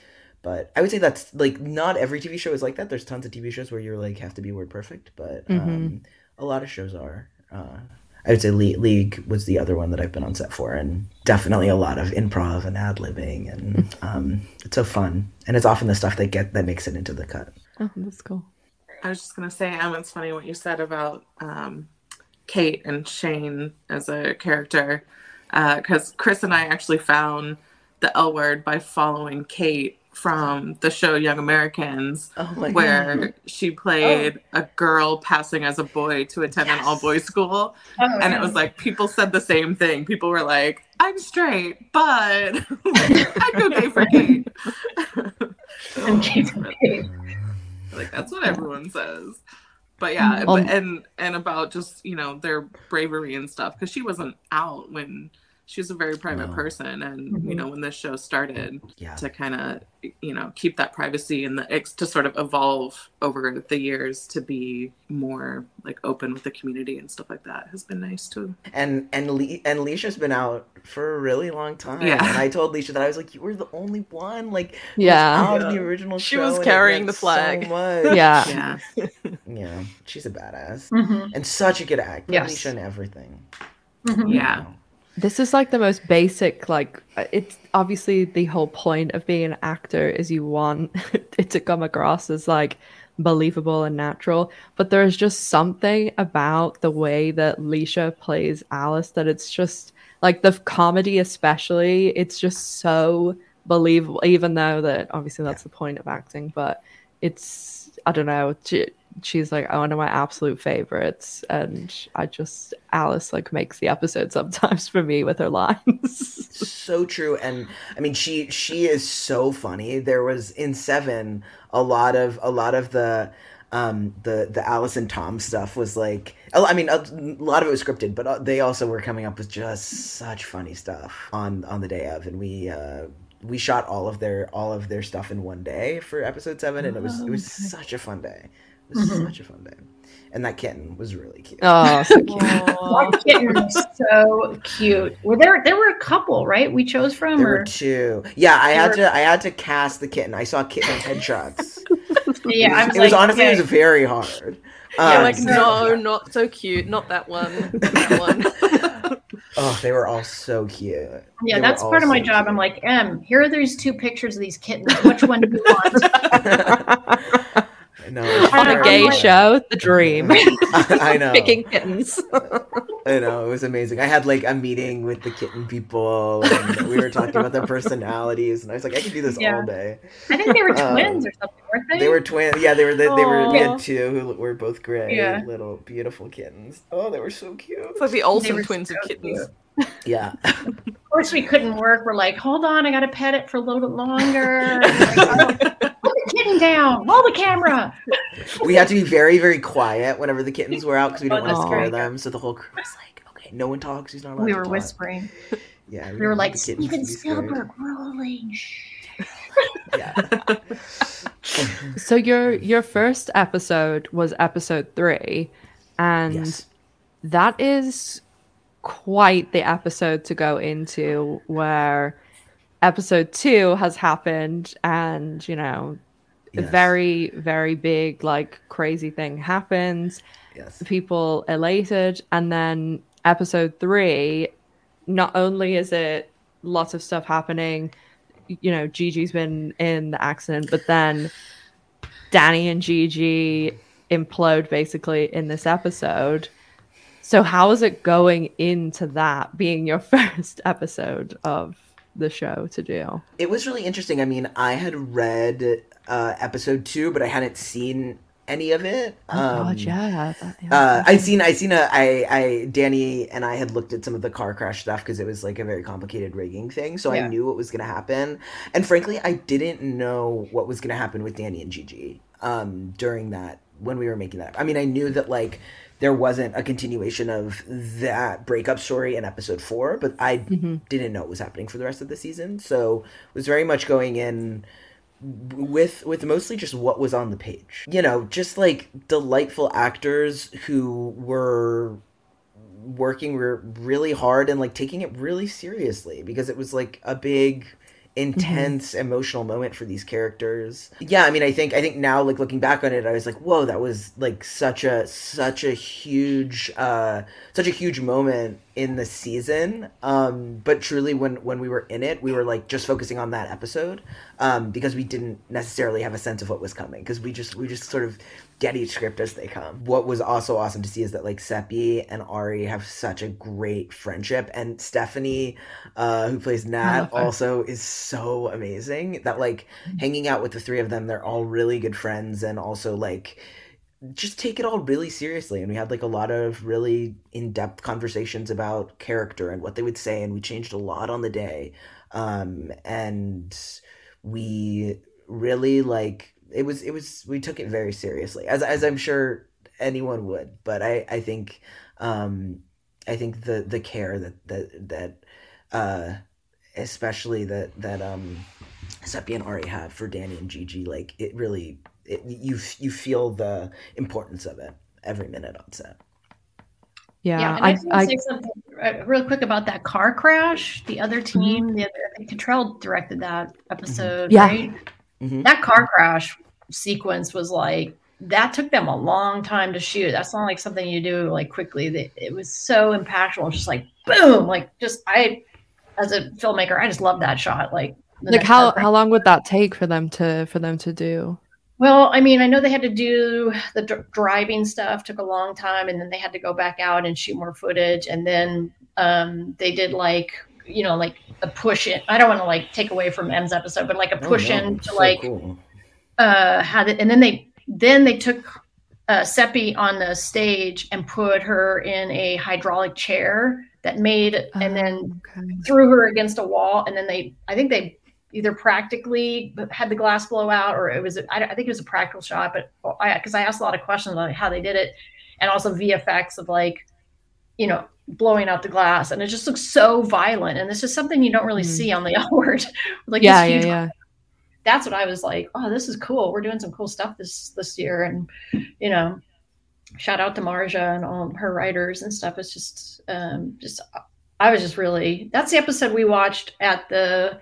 Speaker 2: But I would say that's like not every T V show is like that. There's tons of T V shows where you're like have to be word perfect, but um, mm-hmm. a lot of shows are. Uh, I would say Le- League was the other one that I've been on set for, and definitely a lot of improv and ad libbing, and um, it's so fun. And it's often the stuff that get that makes it into the cut.
Speaker 1: Oh, that's cool.
Speaker 5: I was just gonna say, Em, it's funny what you said about um, Kate and Shane as a character, because uh, Chris and I actually found the L Word by following Kate from the show Young Americans,
Speaker 2: oh my
Speaker 5: where
Speaker 2: God.
Speaker 5: she played oh. a girl passing as a boy to attend yes. an all-boys school. Oh, and it was like, people said the same thing. People were like, I'm straight, but I'd go gay for Kate.
Speaker 3: I'm gay for Kate.
Speaker 5: Like, that's what everyone says. But yeah, um, but, and and about just, you know, their bravery and stuff, because she wasn't out when she was a very private
Speaker 2: No.
Speaker 5: person, and
Speaker 3: Mhm.
Speaker 5: you know, when this show started,
Speaker 2: Yeah.
Speaker 5: to kind of, you know, keep that privacy and the ex- to sort of evolve over the years to be more like open with the community and stuff like that has been nice too.
Speaker 2: And and Le- and Leisha's been out for a really long time.
Speaker 5: Yeah.
Speaker 2: And I told Leisha that I was like, you were the only one like
Speaker 1: Yeah.
Speaker 2: out of
Speaker 5: Yeah.
Speaker 2: the original
Speaker 4: She
Speaker 2: show.
Speaker 4: was
Speaker 2: and it
Speaker 4: carrying
Speaker 2: meant
Speaker 4: the flag.
Speaker 2: So much.
Speaker 1: Yeah.
Speaker 5: Yeah.
Speaker 2: Yeah. She's a badass.
Speaker 3: Mhm.
Speaker 2: And such a good actor.
Speaker 3: Yes.
Speaker 2: Leisha and everything.
Speaker 3: Mhm.
Speaker 5: Yeah.
Speaker 2: Wow.
Speaker 1: This is like the most basic, like, it's obviously the whole point of being an actor is you want it to come across as like believable and natural. But there's just something about the way that Leisha plays Alice that it's just like the comedy, especially, it's just so believable, even though that obviously that's the point of acting. But it's, I don't know, she, she's like one of my absolute favorites, and I just Alice like makes the episode sometimes for me with her lines.
Speaker 2: So true. And I mean, she she is so funny. There was in Seven a lot of a lot of the um the the Alice and Tom stuff was like, I mean, a lot of it was scripted, but they also were coming up with just such funny stuff on on the day of, and we uh we shot all of their all of their stuff in one day for episode seven, and it was it was such a fun day. It was
Speaker 3: Mhm.
Speaker 2: such a fun day. And that kitten was really cute.
Speaker 1: Oh, so cute.
Speaker 4: Aw.
Speaker 3: That kitten was so cute. Were there there were a couple, right? We chose from
Speaker 2: There
Speaker 3: or
Speaker 2: were two. Yeah, I had
Speaker 3: were-
Speaker 2: to I had to cast the kitten. I saw kitten headshots.
Speaker 3: yeah,
Speaker 2: it was,
Speaker 3: I was
Speaker 2: it was
Speaker 3: like,
Speaker 2: honestly
Speaker 3: okay.
Speaker 2: it was very hard.
Speaker 4: Yeah,
Speaker 2: Um,
Speaker 4: like,
Speaker 3: so-
Speaker 4: no, not so cute. Not that one. That one.
Speaker 2: Oh, they were all so cute.
Speaker 3: Yeah,
Speaker 2: They were
Speaker 3: that's
Speaker 2: all
Speaker 3: part of my
Speaker 2: so
Speaker 3: job.
Speaker 2: cute.
Speaker 3: I'm like, Em, here are these two pictures of these kittens. Which one do you want?
Speaker 2: No,
Speaker 1: On a
Speaker 3: I'm
Speaker 1: gay
Speaker 3: like-
Speaker 1: show, the dream.
Speaker 2: I know.
Speaker 1: Picking kittens.
Speaker 2: I know, it was amazing. I had like a meeting with the kitten people, and we were talking about their personalities, and I was like, I could do this
Speaker 3: Yeah.
Speaker 2: all day.
Speaker 3: I think they were
Speaker 2: Um,
Speaker 3: twins or something, weren't they?
Speaker 2: They were twins. Yeah, they were. They, they were. We
Speaker 4: Aw.
Speaker 2: had two who were both gray,
Speaker 3: Yeah.
Speaker 2: little beautiful kittens. Oh, they were so cute.
Speaker 4: It's like the
Speaker 3: They
Speaker 4: Olsen
Speaker 3: were
Speaker 4: twins of
Speaker 3: so
Speaker 4: kittens.
Speaker 2: Yeah.
Speaker 3: Of course, we couldn't work. We're like, hold on, I got to pet it for a little bit longer. Like, oh, put the kitten down. Roll the camera.
Speaker 2: We had to be very, very quiet whenever the kittens were out because we didn't
Speaker 3: Oh,
Speaker 2: want to
Speaker 1: that's
Speaker 2: scare
Speaker 1: great.
Speaker 2: them. So the whole crew was like, "Okay, no one talks. He's not allowed
Speaker 3: We
Speaker 2: to
Speaker 3: were
Speaker 2: talk."
Speaker 3: whispering.
Speaker 2: Yeah,
Speaker 3: We were
Speaker 2: didn't
Speaker 3: like,
Speaker 2: want the kittens
Speaker 3: Steven
Speaker 2: to be scared.
Speaker 3: Spielberg rolling. Shh.
Speaker 2: Yeah.
Speaker 1: So your your first episode was episode three, and
Speaker 2: Yes.
Speaker 1: that is quite the episode to go into, where episode two has happened, and you know, a
Speaker 2: Yes.
Speaker 1: very very big like crazy thing happens.
Speaker 2: Yes.
Speaker 1: People elated, and then episode three, not only is it lots of stuff happening, you know, Gigi's been in the accident, but then Danny and Gigi implode basically in this episode. So how is it going into that being your first episode of the show to do?
Speaker 2: It was really interesting. I mean, I had read uh, episode two, but I hadn't seen any of it.
Speaker 1: Oh
Speaker 2: Um,
Speaker 1: god, yeah. That, yeah.
Speaker 2: Uh, I'd seen, I seen a, I, I, Danny and I had looked at some of the car crash stuff because it was like a very complicated rigging thing. So
Speaker 3: Yeah.
Speaker 2: I knew what was going to happen. And frankly, I didn't know what was going to happen with Danny and Gigi um, during that, when we were making that. I mean, I knew that like there wasn't a continuation of that breakup story in episode four, but I
Speaker 1: Mhm.
Speaker 2: didn't know what was happening for the rest of the season. So it was very much going in with with mostly just what was on the page, you know, just like delightful actors who were working re- really hard and like taking it really seriously, because it was like a big intense emotional moment for these characters. Yeah, I mean, I think I think now, like looking back on it, I was like, whoa, that was like such a such a huge uh such a huge moment in the season. Um but truly, when when we were in it, we were like just focusing on that episode, um because we didn't necessarily have a sense of what was coming, because we just we just sort of get each script as they come. What was also awesome to see is that like Seppi and Ari have such a great friendship, and Stephanie, uh, who plays Nat,
Speaker 1: love her.
Speaker 2: also is so amazing. That like hanging out with the three of them, they're all really good friends, and also like just take it all really seriously. And we had like a lot of really in-depth conversations about character and what they would say, and we changed a lot on the day. Um, and we really like it was it was we took it very seriously, as as I'm sure anyone would. But I I think um I think the the care that that that uh, especially that that um, Seppi and Ari have for Danny and Gigi. Like it really, it, you you feel the importance of it every minute on set.
Speaker 1: Yeah,
Speaker 3: Yeah, and I, I just want
Speaker 1: I,
Speaker 3: to say something uh, real quick about that car crash. The other team, mm-hmm. the other, I think Cottrell directed that episode,
Speaker 1: yeah.
Speaker 3: right? Mm-hmm. That car crash sequence was like, that took them a long time to shoot. That's not like something you do like quickly. They, it was so impactful, just like boom, like just I, as a filmmaker, I just love that shot. Like,
Speaker 1: like how how long would that take for them to for them to do?
Speaker 3: Well, I mean, I know they had to do the dr- driving stuff, took a long time, and then they had to go back out and shoot more footage. And then um, they did like, you know, like a push in. I don't want to like take away from M's episode, but like a push oh, no. in to so like cool. uh, had it. And then they then they took uh, Seppi on the stage and put her in a hydraulic chair that made, oh, and then okay. threw her against a wall. And then they, I think they. either practically had the glass blow out, or it was, I, I think it was a practical shot, but I, because I asked a lot of questions about how they did it, and also V F X of like, you know, blowing out the glass, and it just looks so violent, and this is something you don't really mm. see on the L Word. Like,
Speaker 1: yeah, yeah, yeah.
Speaker 3: That's what I was like, oh, this is cool. We're doing some cool stuff this this year, and you know, shout out to Marja and all her writers and stuff. It's just, um, just I was just really. That's the episode we watched at the.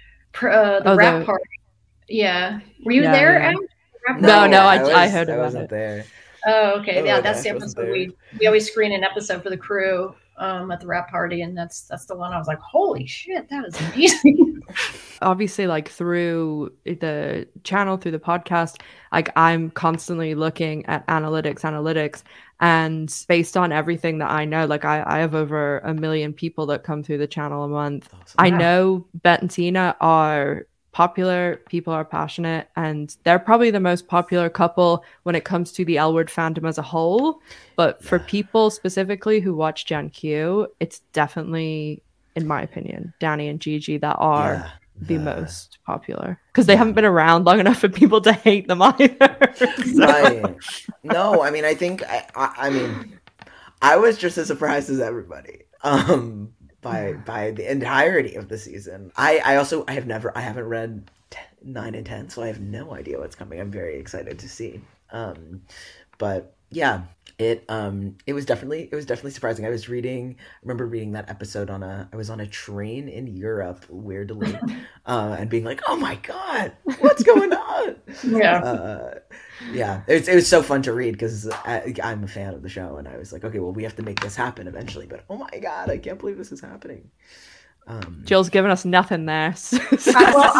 Speaker 3: Uh, the oh, rap the... party. Yeah. Were you yeah, there?
Speaker 1: Yeah. No, no, I, I, was, I heard
Speaker 2: I
Speaker 1: about
Speaker 2: wasn't
Speaker 1: it.
Speaker 2: there.
Speaker 3: Oh, okay.
Speaker 2: Oh,
Speaker 3: yeah, that's the episode we we always screen an episode for the crew um, at the rap party, and that's that's the one I was like, holy shit, that is amazing.
Speaker 1: Obviously, like through the channel, through the podcast, like I'm constantly looking at analytics, analytics. And based on everything that I know, like I, I have over a million people that come through the channel a month. Awesome. I know Bet and Tina are popular, people are passionate, and they're probably the most popular couple when it comes to the L Word fandom as a whole. But for people specifically who watch Gen Q, it's definitely, in my opinion, Danny and Gigi that are yeah. the yeah. most popular, because they yeah. haven't been around long enough for people to hate them either. So.
Speaker 2: Right. No, I mean, I think I, I, I mean, I was just as surprised as everybody um, by by the entirety of the season. I, I also I have never I haven't read ten, nine and ten, so I have no idea what's coming. I'm very excited to see. Um, but yeah. It um it was definitely it was definitely surprising. I was reading I remember reading that episode on a I was on a train in Europe, weirdly, uh, and being like, oh my god, what's going on?
Speaker 3: Yeah,
Speaker 2: uh, yeah. It was, it was so fun to read because I'm a fan of the show, and I was like, okay, well, we have to make this happen eventually. But oh my god, I can't believe this is happening. Um,
Speaker 1: Jill's giving us nothing there.
Speaker 3: well,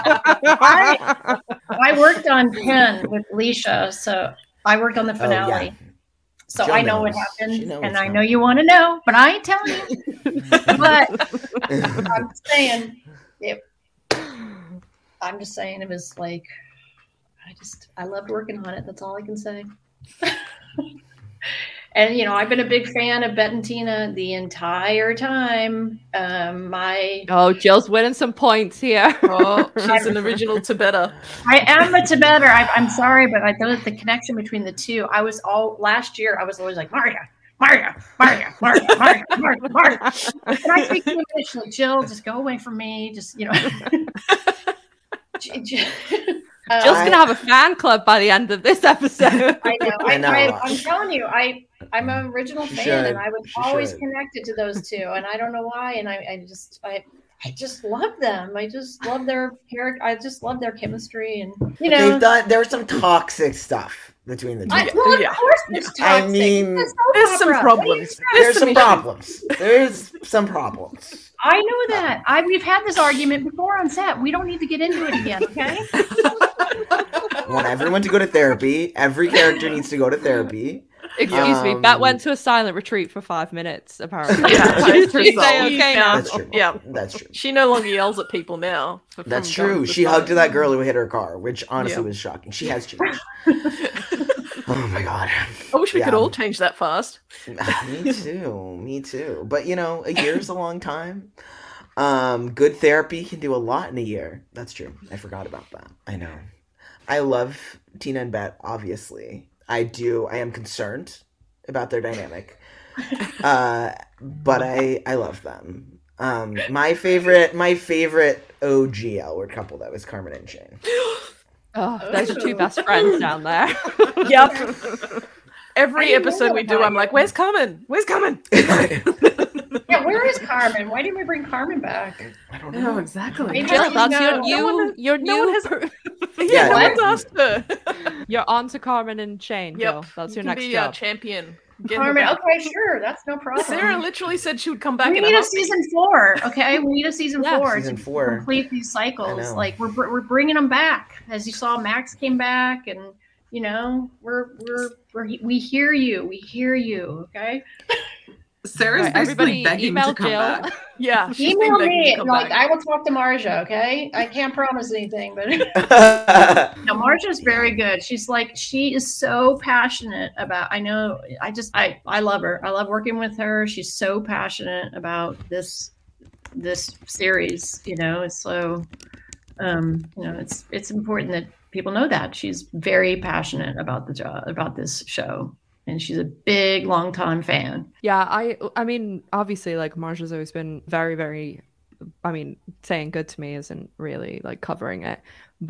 Speaker 3: I, I, I worked on Penn with Leisha, so I worked on the finale. Oh, yeah. So Jill I know knows. What happened, and I know you want to know, but I ain't telling you. But I'm saying, it, I'm just saying it was like, I just, I loved working on it. That's all I can say. And, you know, I've been a big fan of Bet and Tina the entire time. Um, my
Speaker 1: Oh, Jill's winning some points here.
Speaker 4: Oh, she's an original Tibetter.
Speaker 3: I am a Tibetter. I, I'm sorry, but I thought the connection between the two, I was all, last year, I was always like, Maria, Maria, Maria, Maria, Maria, Maria, Maria. And I speak English, like, Jill, just go away from me. Just, you know.
Speaker 1: Uh, Jill's gonna have a fan club by the end of this episode.
Speaker 3: I know. I, I know. I, I'm telling you, I I'm an original fan, should. and I was she always should. connected to those two, and I don't know why. And I, I just I I just love them. I just love their character. I just love their chemistry, and you know,
Speaker 2: they've done. There was some toxic stuff between the two.
Speaker 3: I, well, of
Speaker 4: yeah.
Speaker 3: course, it's toxic.
Speaker 2: I mean,
Speaker 4: there's some problems.
Speaker 2: There's some problems. There's some problems.
Speaker 3: I know that. I we've had this argument before on set. We don't need to get into it again, okay?
Speaker 2: I want everyone to go to therapy. Every character needs to go to therapy.
Speaker 1: Excuse um, me, Bat went to a silent retreat for five minutes, apparently.
Speaker 4: Yeah,
Speaker 1: She's okay now.
Speaker 2: That's true.
Speaker 4: Yeah,
Speaker 2: that's true.
Speaker 4: She no longer yells at people now. For,
Speaker 2: that's true. She hugged that girl who hit her car, which honestly yeah. was shocking. She has changed. Oh my god.
Speaker 4: I wish we yeah. could all change that fast.
Speaker 2: Me too. Me too. But you know, a year is a long time. Um, good therapy can do a lot in a year. That's true. I forgot about that. I know. I love Tina and Bet, obviously. I do. I am concerned about their dynamic. uh, but I, I love them. Um, my favorite, my favorite O G L word couple though is Carmen and Shane.
Speaker 1: Oh, those are two best friends down there.
Speaker 4: Yep. Every
Speaker 3: I didn't
Speaker 4: episode
Speaker 3: know
Speaker 4: we do,
Speaker 3: about
Speaker 4: I'm like, "Where's Carmen? Where's Carmen?"
Speaker 3: Yeah, where is Carmen? Why didn't we bring Carmen back?
Speaker 2: I don't
Speaker 5: No,
Speaker 2: know.
Speaker 5: exactly.
Speaker 3: Maybe
Speaker 1: Jill,
Speaker 3: she's
Speaker 1: that's your
Speaker 3: not-
Speaker 1: new,
Speaker 4: no one-
Speaker 1: your
Speaker 4: no
Speaker 1: new,
Speaker 4: one has-
Speaker 1: per-
Speaker 4: Yeah,
Speaker 2: Yeah,
Speaker 4: no one's asked her.
Speaker 1: you're on to Carmen and Shane.
Speaker 4: Yep,
Speaker 1: Jill. That's
Speaker 4: you
Speaker 1: your
Speaker 4: can
Speaker 1: next
Speaker 4: be a
Speaker 1: job.
Speaker 4: champion. Get her
Speaker 3: Carmen,
Speaker 4: back.
Speaker 3: okay, sure, that's no problem.
Speaker 4: Sarah literally said she would come back
Speaker 3: we
Speaker 4: in
Speaker 3: need
Speaker 4: a
Speaker 3: a
Speaker 4: heartbeat.
Speaker 3: season four, okay? We need a season
Speaker 1: Yeah.
Speaker 3: four
Speaker 2: Season
Speaker 3: to
Speaker 2: four.
Speaker 3: complete these
Speaker 2: I
Speaker 3: cycles.
Speaker 2: know.
Speaker 3: Like we're br- we're bringing them back. As you saw, Max came back, and you know we're we're, we're we hear you. We hear you. Okay.
Speaker 5: Sarah's
Speaker 1: Right,
Speaker 5: basically
Speaker 1: everybody
Speaker 5: begging
Speaker 1: email
Speaker 5: to come
Speaker 1: Jill.
Speaker 5: back.
Speaker 4: Yeah, she's been
Speaker 3: Email
Speaker 4: begging
Speaker 3: me.
Speaker 4: to come
Speaker 3: Like
Speaker 4: back.
Speaker 3: I will talk to Marja. Okay. I can't promise anything, but
Speaker 2: yeah,
Speaker 3: no, Marja's very good. She's like she is so passionate about. I know. I just I I love her. I love working with her. She's so passionate about this this series. You know, it's so um, you know it's it's important that people know that she's very passionate about the job about this show, and she's a big long time fan.
Speaker 1: Yeah, I I mean, obviously, like, Marja's always been very, very, I mean, saying good to me isn't really, like, covering it.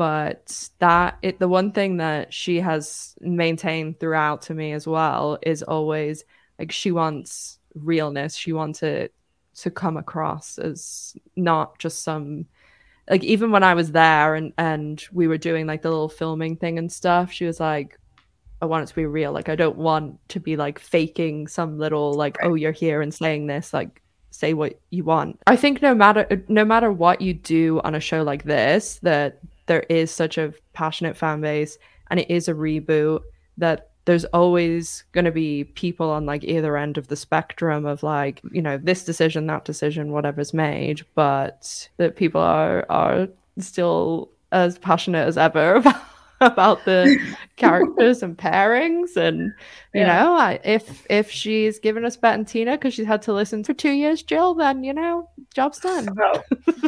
Speaker 1: But that, it the one thing that she has maintained throughout to me as well is always, like, she wants realness. She wants it to come across as not just some, like, even when I was there and, and we were doing, like, the little filming thing and stuff, she was like, I want it to be real. Like, I don't want to be like faking some little like, oh, you're here and saying this. Like, say what you want. I think no matter no matter what you do on a show like this, that there is such a passionate fan base, and it is a reboot. That there's always going to be people on like either end of the spectrum of like, you know, this decision, that decision, whatever's made, but that people are are still as passionate as ever about. about the characters and pairings, and you
Speaker 3: Yeah.
Speaker 1: know, I, if if she's given us Bet and Tina because she's had to listen for two years, Jill, then you know, job's done.
Speaker 3: Oh.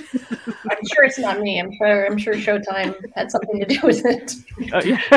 Speaker 3: I'm sure it's not me. I'm sure I'm sure Showtime had something to do with it.
Speaker 1: Oh,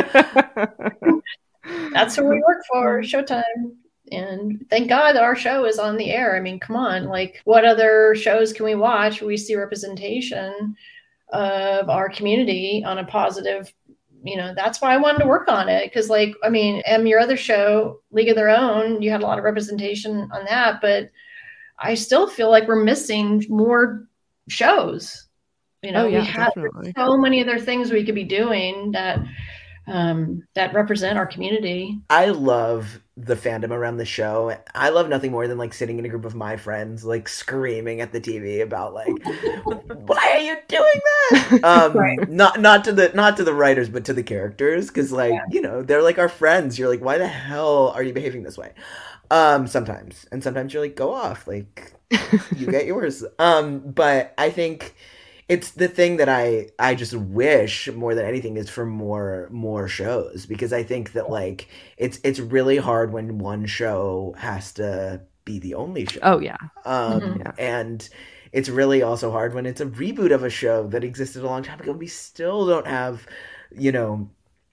Speaker 1: yeah.
Speaker 3: That's what we work for, Showtime. And thank God that our show is on the air. I mean, come on, like what other shows can we watch where we see representation of our community on a positive, you know, that's why I wanted to work on it. Because like, I mean, and your other show, League of Their Own, you had a lot of representation on that, but I still feel like we're missing more shows. You know,
Speaker 1: Oh, yeah,
Speaker 3: we have
Speaker 1: definitely.
Speaker 3: so many other things we could be doing that um, that represent our community.
Speaker 2: I love the fandom around the show. I love nothing more than like sitting in a group of my friends, like screaming at the T V about like, why are you doing that? Um,
Speaker 3: Right.
Speaker 2: Not not to the not to the writers, but to the characters, because like
Speaker 3: Yeah.
Speaker 2: you know they're like our friends. You're like, why the hell are you behaving this way? Um, sometimes, and sometimes you're like, go off, like you get yours. Um, but I think. It's the thing that I, I just wish more than anything is for more more shows, because I think that like it's it's really hard when one show has to be the only show.
Speaker 1: Oh yeah.
Speaker 2: Um,
Speaker 3: Mhm.
Speaker 1: Yeah.
Speaker 2: And it's really also hard when it's a reboot of a show that existed a long time ago. We still don't have, you know,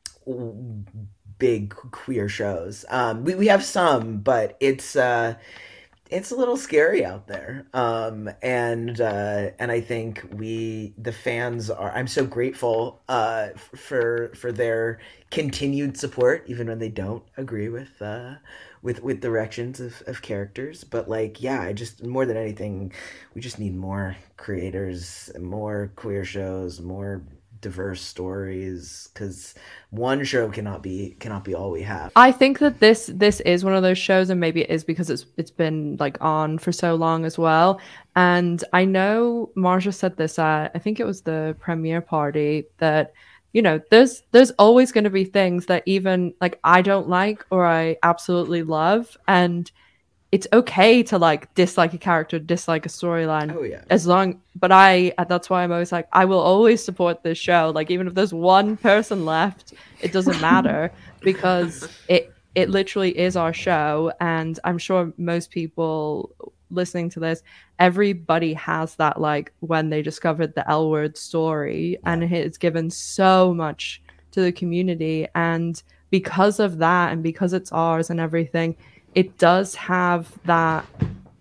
Speaker 2: w- big queer shows. Um, we, we have some, but it's uh, it's a little scary out there. Um, and uh, and I think we, the fans are, I'm so grateful uh, for for their continued support, even when they don't agree with uh, with with directions of, of characters. But like, yeah, I just, more than anything, we just need more creators, more queer shows, more diverse stories, because one show cannot be cannot be all we have.
Speaker 1: I think that this this is one of those shows, and maybe it is because it's it's been like on for so long as well. And I know Marja said this at, I think it was the premiere party, that you know there's there's always going to be things that even like I don't like or I absolutely love, and it's okay to like dislike a character, dislike a storyline.
Speaker 2: Oh yeah.
Speaker 1: As long, but I, that's why I'm always like, I will always support this show. Like, even if there's one person left, it doesn't matter, because it, it literally is our show. And I'm sure most people listening to this, everybody has that, like, when they discovered the L Word story,
Speaker 2: Yeah.
Speaker 1: and it's given so much to the community. And because of that, and because it's ours and everything, it does have that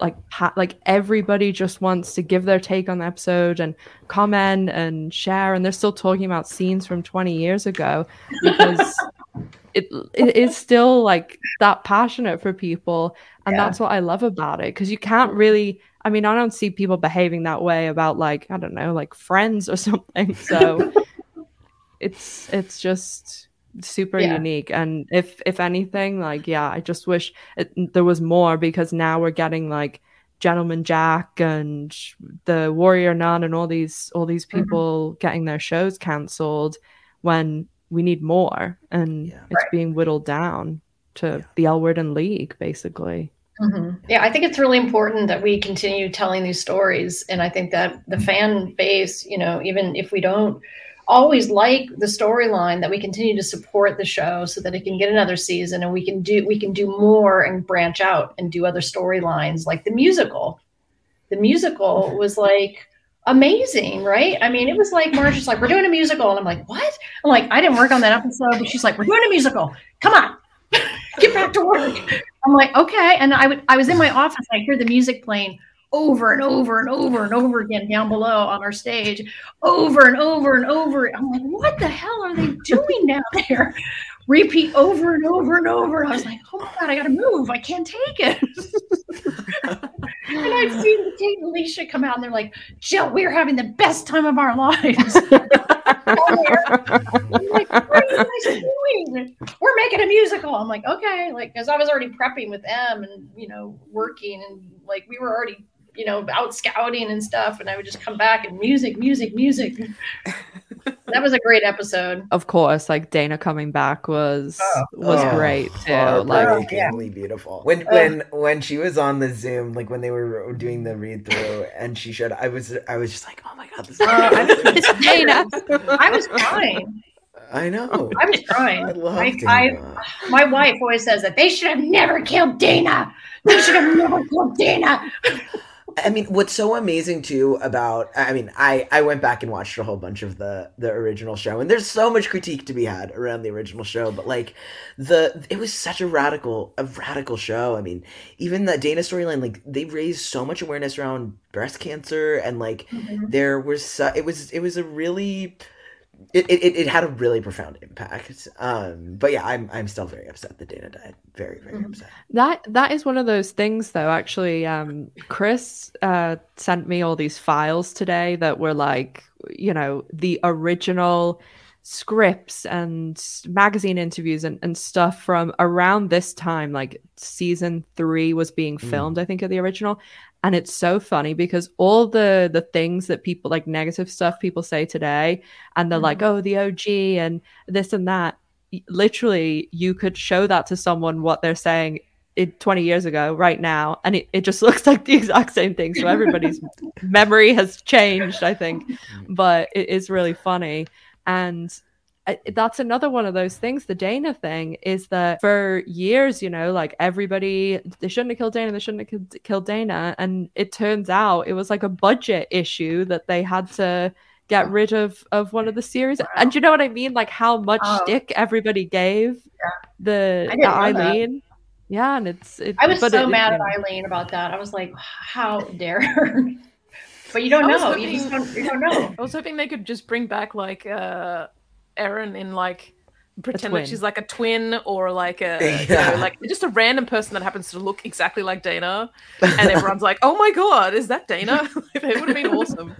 Speaker 1: like pa- like everybody just wants to give their take on the episode and comment and share, and they're still talking about scenes from twenty years ago because it it is still like that passionate for people, and
Speaker 3: Yeah.
Speaker 1: that's what I love about it, because you can't really, I mean, I don't see people behaving that way about, like, I don't know, like Friends or something. So it's it's just super
Speaker 3: Yeah.
Speaker 1: unique. And if if anything, like, yeah, I just wish it, there was more, because now we're getting like Gentleman Jack and the Warrior Nun and all these all these people mm-hmm. getting their shows canceled, when we need more, and
Speaker 2: Yeah.
Speaker 1: it's
Speaker 3: Right.
Speaker 1: being whittled down to
Speaker 2: Yeah.
Speaker 1: the L Word and League, basically.
Speaker 3: Mm-hmm. Yeah, I think it's really important that we continue telling these stories. And I think that the fan base, you know, even if we don't always like the storyline, that we continue to support the show so that it can get another season, and we can do we can do more and branch out and do other storylines, like the musical. The musical was like amazing, right? I mean, it was like Marge is like, we're doing a musical, and I'm like, what? I'm like, I didn't work on that episode, but she's like, we're doing a musical. Come on, get back to work. I'm like, okay. And I would I was in my office, I hear the music playing over and over and over and over again down below on our stage, over and over and over. I'm like, what the hell are they doing down there? Repeat over and over and over. I was like, oh my God, I gotta move. I can't take it. And I've seen Kate and Alicia come out, and they're like, Jill, we're having the best time of our lives. I'm like, what are you guys doing? We're making a musical. I'm like, okay, like, because I was already prepping with them and, you know, working, and like we were already, you know, out scouting and stuff, and I would just come back and music, music, music. That was a great episode.
Speaker 1: Of course, like Dana coming back was
Speaker 3: Oh.
Speaker 1: was
Speaker 2: Oh,
Speaker 1: great too. Like,
Speaker 2: heartbreakingly beautiful. When when when she was on the Zoom, like when they were doing the read through, and she showed, I was I was just like, oh my God, this is
Speaker 3: Uh, I, was,
Speaker 1: it's Dana.
Speaker 3: I was crying.
Speaker 2: I know.
Speaker 3: I was crying.
Speaker 2: I love
Speaker 3: I,
Speaker 2: Dana.
Speaker 3: I, my wife always says that they should have never killed Dana. They should have never killed Dana.
Speaker 2: I mean, what's so amazing too about, I mean, I, I went back and watched a whole bunch of the, the original show, and there's so much critique to be had around the original show, but like the, it was such a radical, a radical show. I mean, even the Dana storyline, like they raised so much awareness around breast cancer, and like
Speaker 3: Mm-hmm.
Speaker 2: there was, so, it was, it was a really, It, it it had a really profound impact. Um, but yeah, I'm I'm still very upset that Dana died. Very, very
Speaker 3: Mhm.
Speaker 2: upset.
Speaker 1: That that is one of those things, though. Actually, um, Chris uh, sent me all these files today that were like, you know, the original scripts and magazine interviews and, and stuff from around this time. Like season three was being filmed, I think, of the original. And it's so funny because all the the things that people, like negative stuff people say today, and they're
Speaker 3: Mhm.
Speaker 1: like, oh, the O G and this and that. Literally, you could show that to someone what they're saying it twenty years ago right now, and it, it just looks like the exact same thing. So everybody's memory has changed, I think, but it is really funny. And I, that's another one of those things. The Dana thing is that for years, you know, like everybody, they shouldn't have killed Dana, they shouldn't have killed, killed Dana. And it turns out it was like a budget issue that they had to get rid of of one of the series.
Speaker 3: Wow.
Speaker 1: And you know what I mean? Like how much
Speaker 3: Oh.
Speaker 1: stick everybody gave
Speaker 3: Yeah.
Speaker 1: the,
Speaker 3: I
Speaker 1: the
Speaker 3: didn't know that.
Speaker 1: Eileen. Yeah, and it's it,
Speaker 3: I was
Speaker 1: but
Speaker 3: so
Speaker 1: it-
Speaker 3: mad
Speaker 1: it-
Speaker 3: at Eileen about that. I was like, how dare her? But you don't
Speaker 4: I was
Speaker 3: know.
Speaker 4: hoping-
Speaker 3: You just don't, you don't know.
Speaker 4: I was hoping they could just bring back like uh Erin in like pretend
Speaker 1: twin.
Speaker 4: that she's like a twin or like a you
Speaker 2: Yeah.
Speaker 4: know, like just a random person that happens to look exactly like Dana, and everyone's like, "Oh my god, is that Dana?" It would have been awesome.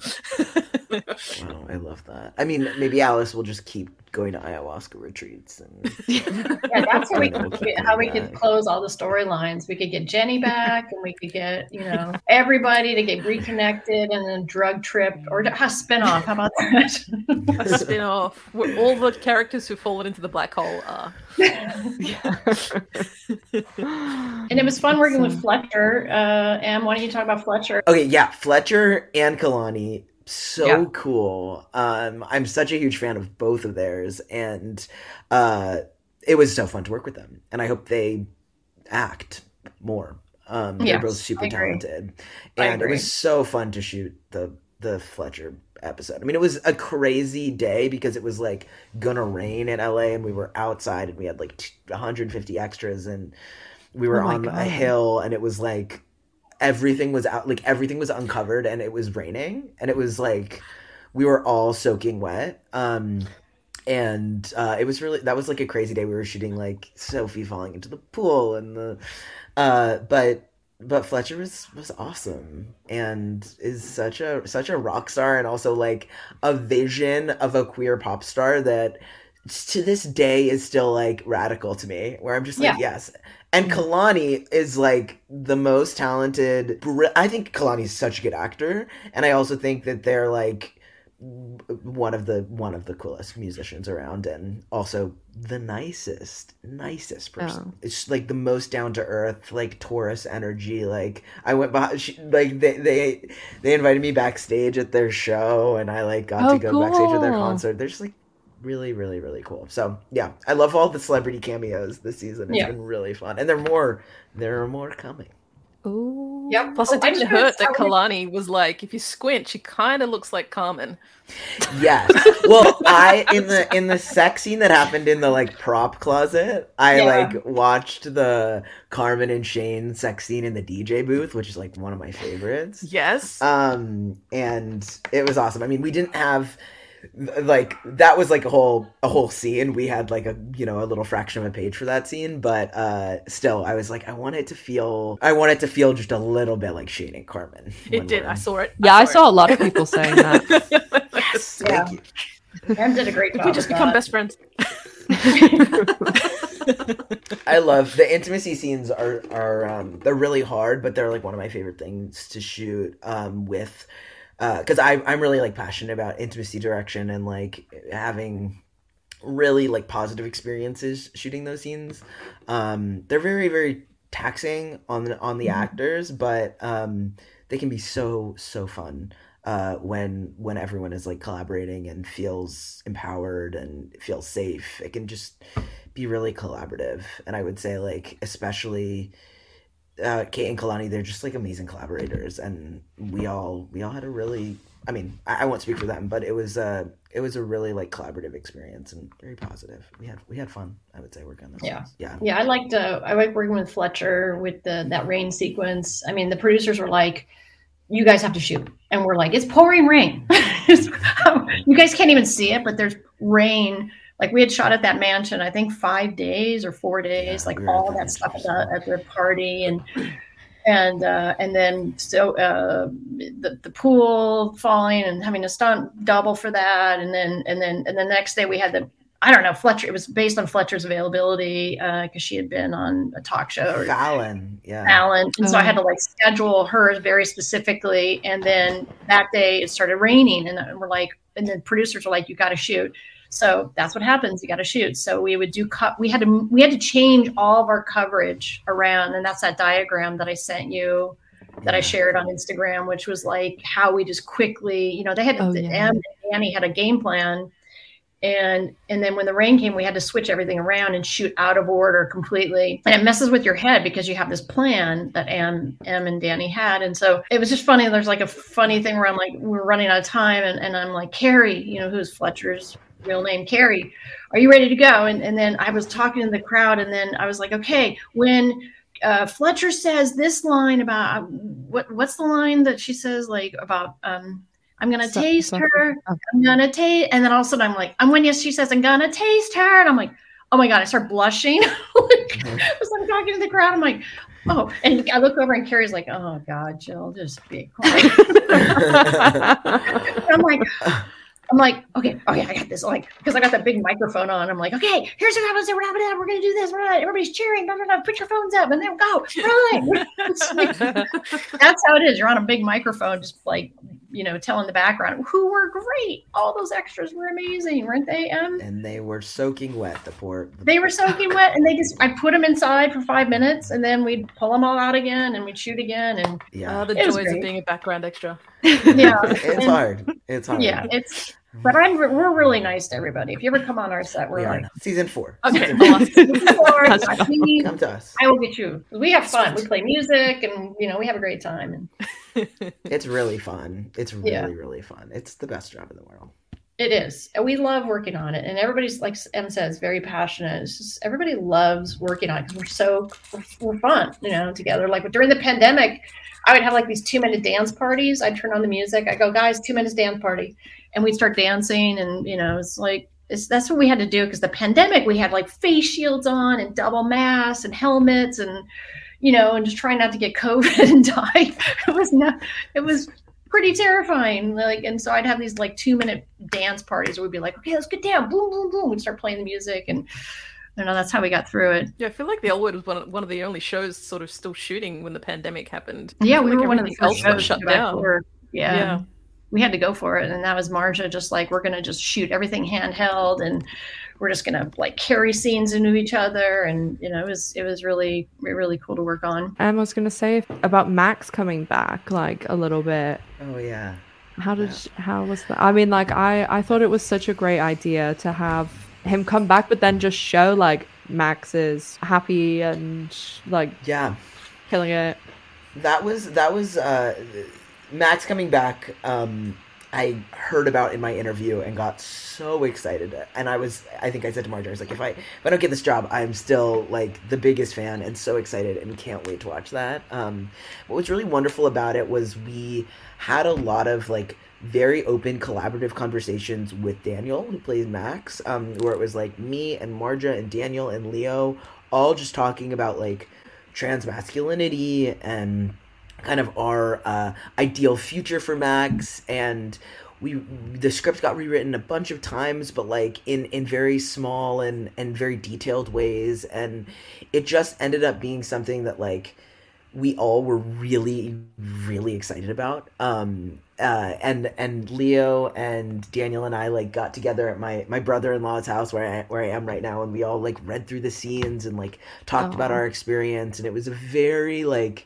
Speaker 2: Wow, I love that. I mean, maybe Alice will just keep going to ayahuasca retreats. And
Speaker 3: Yeah, that's how we
Speaker 2: We'll
Speaker 3: could,
Speaker 2: keep
Speaker 3: how we
Speaker 2: coming
Speaker 3: could
Speaker 2: back.
Speaker 3: close all the storylines. We could get Jenny back, and we could get, you know, everybody to get reconnected and then drug tripped, or a spin-off. How about that?
Speaker 4: A spin-off where all the characters who fallen into the black hole are.
Speaker 3: And it was fun working with Fletcher. Uh, Em, why don't you talk about Fletcher?
Speaker 2: Okay, yeah, Fletcher and Kalani, so
Speaker 3: Yeah.
Speaker 2: cool. Um, I'm such a huge fan of both of theirs, and uh, it was so fun to work with them. And I hope they act more. Um, they're
Speaker 3: Yes,
Speaker 2: both super
Speaker 3: I agree.
Speaker 2: talented,
Speaker 3: I
Speaker 2: and it
Speaker 3: agree.
Speaker 2: was so fun to shoot the the Fletcher episode. I mean, it was a crazy day because it was like gonna rain in L A, and we were outside, and we had like one hundred fifty extras, and we were
Speaker 1: Oh my
Speaker 2: on a
Speaker 1: God.
Speaker 2: hill, and it was like everything was out, like everything was uncovered, and it was raining, and it was like we were all soaking wet. Um, and uh, it was really, that was like a crazy day. We were shooting like Sophie falling into the pool, and the uh, but but Fletcher was was awesome, and is such a such a rock star, and also like a vision of a queer pop star that to this day is still like radical to me, where I'm just like,
Speaker 3: Yeah.
Speaker 2: yes. And Kalani is like the most talented. br- I think Kalani's such a good actor, and I also think that they're like one of the one of the coolest musicians around, and also the nicest nicest person.
Speaker 1: Oh.
Speaker 2: It's like the most down to earth, like Taurus energy. Like I went behind, she, like they they they invited me backstage at their show, and I like got
Speaker 1: Oh,
Speaker 2: to go backstage at their
Speaker 1: cool.
Speaker 2: concert. They're just like really really really cool. So yeah, I love all the celebrity cameos this season. It's
Speaker 3: Yeah.
Speaker 2: been really fun, and there are more there are more coming.
Speaker 1: Ooh.
Speaker 3: Yep.
Speaker 4: Plus,
Speaker 3: Oh,
Speaker 4: it
Speaker 3: I
Speaker 4: didn't
Speaker 3: just wanna
Speaker 4: hurt that
Speaker 3: tell you-
Speaker 4: Kalani was like, if you squint, she kind of looks like Carmen.
Speaker 2: Yes. Well, I in the in the sex scene that happened in the like prop closet, I
Speaker 3: Yeah.
Speaker 2: like watched the Carmen and Shane sex scene in the D J booth, which is like one of my favorites.
Speaker 4: Yes.
Speaker 2: Um, and it was awesome. I mean, we didn't have like that was like a whole a whole scene. We had like a you know a little fraction of a page for that scene, but uh still I was like I want it to feel I want it to feel just a little bit like Shane and Carmen. when
Speaker 4: it did.
Speaker 2: we're-
Speaker 4: I saw it.
Speaker 1: Yeah, I
Speaker 4: it.
Speaker 1: saw a lot of people saying that.
Speaker 2: Yes,
Speaker 3: Yeah.
Speaker 2: thank you.
Speaker 3: Em did a great job.
Speaker 4: We just
Speaker 3: with
Speaker 4: become
Speaker 3: that.
Speaker 4: best friends.
Speaker 2: I love the intimacy scenes are are um they're really hard, but they're like one of my favorite things to shoot um with uh because I I'm really like passionate about intimacy direction and like having really like positive experiences shooting those scenes. Um they're very very taxing on the on the
Speaker 3: Mhm.
Speaker 2: actors, but um they can be so so fun uh when when everyone is like collaborating and feels empowered and feels safe. It can just be really collaborative, and I would say like especially uh Kate and Kalani, they're just like amazing collaborators, and we all we all had a really I mean I, I won't speak for them, but it was uh it was a really like collaborative experience and very positive. We had we had fun, I would say, working on those
Speaker 3: Yeah.
Speaker 2: scenes. Yeah.
Speaker 3: Yeah, I liked uh, I liked working with Fletcher with the that rain sequence. I mean, the producers were like, "You guys have to shoot," and we're like, "It's pouring rain." You guys can't even see it, but there's rain. Like we had shot at that mansion, I think five days or four days,
Speaker 2: Yeah,
Speaker 3: like
Speaker 2: we were at
Speaker 3: all
Speaker 2: that
Speaker 3: that
Speaker 2: mansion
Speaker 3: stuff
Speaker 2: for
Speaker 3: at
Speaker 2: so
Speaker 3: the, at the party, and and uh, and then so uh, the the pool falling and having a stunt double for that, and then and then and the next day we had the I don't know Fletcher. It was based on Fletcher's availability because uh, she had been on a talk show or
Speaker 2: Fallon, yeah.
Speaker 3: Fallon, and so I
Speaker 1: Oh.
Speaker 3: had to like schedule her very specifically. And then that day it started raining, and we're like, and the producers were like, "You got to shoot." So that's what happens. You got to shoot. So we would do cut. We had to we had to change all of our coverage around, and that's that diagram that I sent you, that I
Speaker 2: Yeah.
Speaker 3: shared on Instagram, which was like how we just quickly, you know, they had
Speaker 1: Oh,
Speaker 3: the
Speaker 1: yeah.
Speaker 3: Em and Annie had a game plan, and and then when the rain came, we had to switch everything around and shoot out of order completely, and it messes with your head because you have this plan that Em, Em and Danny had. And so it was just funny. There's like a funny thing where I'm like, we're running out of time, and, and I'm like, Carrie, you know, who's Fletcher's real name, Carrie, are you ready to go? And and then I was talking to the crowd, and then I was like, okay, when uh, Fletcher says this line about what what's the line that she says like about um I'm gonna
Speaker 1: So-
Speaker 3: taste
Speaker 1: so-
Speaker 3: her.
Speaker 1: oh.
Speaker 3: I'm gonna taste, and then all of a sudden I'm like, I'm when yes, she says I'm gonna taste her, and I'm like, oh my god, I start blushing. Like, as I'm talking to the crowd, I'm like, oh, and I look over and Carrie's like, oh god, Jill, just be quiet. And I'm like, I'm like, okay, okay, I got this. Like, because I got that big microphone on. I'm like, okay, here's what happens. We're happening. We're gonna do this. We're gonna, everybody's cheering. Blah, blah, blah. Put your phones up, and then go. Right. It's like, that's how it is. You're on a big microphone, just like you know, telling the background. Who were great. All those extras were amazing, weren't they? Em?
Speaker 2: And they were soaking wet. The poor. The
Speaker 3: They were soaking wet, and they just I put them inside for five minutes, and then we'd pull them all out again, and we'd shoot again, and
Speaker 2: Yeah.
Speaker 4: Ah, the
Speaker 3: It was
Speaker 4: joys
Speaker 3: great.
Speaker 4: of being a background extra.
Speaker 3: yeah,
Speaker 2: It's
Speaker 3: and-
Speaker 2: hard. It's hard.
Speaker 3: yeah, it's. But I'm we're really nice to everybody. If you ever come on our set, we're
Speaker 2: We are
Speaker 3: like,
Speaker 2: now. Season four.
Speaker 4: Okay,
Speaker 2: Season
Speaker 4: I'll ask-
Speaker 3: "Lord,
Speaker 1: That's
Speaker 3: I need-
Speaker 2: Come to us.
Speaker 3: I will get you. We have fun. We play music, and you know, we have a great time. And
Speaker 2: It's really fun. It's really,
Speaker 3: Yeah.
Speaker 2: really fun. It's the best job in the world.
Speaker 3: It is. And we love working on it. And everybody's, like Em says, very passionate. It's just everybody loves working on it because we're so, we're, we're fun, you know, together. Like during the pandemic, I would have like these two minute dance parties. I'd turn on the music. I go, guys, two minutes dance party. And we'd start dancing. And, you know, it's like, it's, that's what we had to do because the pandemic, we had like face shields on and double masks and helmets and, you know, and just trying not to get COVID and die. It was not, it was pretty terrifying. Like, and so I'd have these like two minute dance parties where we'd be like, okay, let's get down. Boom, boom, boom. We'd start playing the music. And I don't know, that's how we got through it.
Speaker 4: Yeah, I feel like The L Word was one of, one of the only shows sort of still shooting when the pandemic happened.
Speaker 3: Yeah,
Speaker 4: we
Speaker 3: we
Speaker 4: like
Speaker 3: were one of the first shows
Speaker 4: shut
Speaker 3: down.
Speaker 4: down.
Speaker 3: Yeah.
Speaker 4: yeah.
Speaker 3: We had to go for it. And that was Marja just like, we're going to just shoot everything handheld and we're just going to like carry scenes into each other. And, you know, it was, it was really, really cool to work on.
Speaker 1: And I was going to say about Max coming back like a little bit.
Speaker 2: Oh, yeah.
Speaker 1: How did, yeah. how was that? I mean, like, I, I thought it was such a great idea to have him come back, but then just show like Max is happy and like,
Speaker 2: yeah,
Speaker 1: killing it.
Speaker 2: That was, that was, uh, Max coming back, um, I heard about in my interview and got so excited. And I was, I think I said to Marjorie, I was like, if I, if I don't get this job, I'm still like the biggest fan and so excited and can't wait to watch that. Um, what was really wonderful about it was we had a lot of like very open collaborative conversations with Daniel, who plays Max, um, where it was like me and Marja and Daniel and Leo all just talking about like trans masculinity and kind of our uh, ideal future for Max. And we the script got rewritten a bunch of times, but like in in very small and and very detailed ways, and it just ended up being something that like we all were really really excited about. um uh and and Leo and Daniel and I like got together at my my brother-in-law's house where I where I am right now, and we all like read through the scenes and like talked oh. about our experience, and it was a very like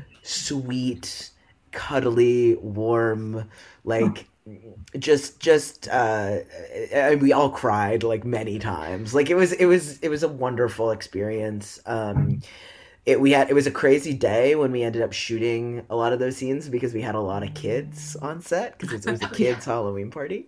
Speaker 2: sweet, cuddly, warm, like just just uh and we all cried like many times. Like it was it was it was a wonderful experience. um It we had it was a crazy day when we ended up shooting a lot of those scenes because we had a lot of kids on set because it was a kids Halloween party.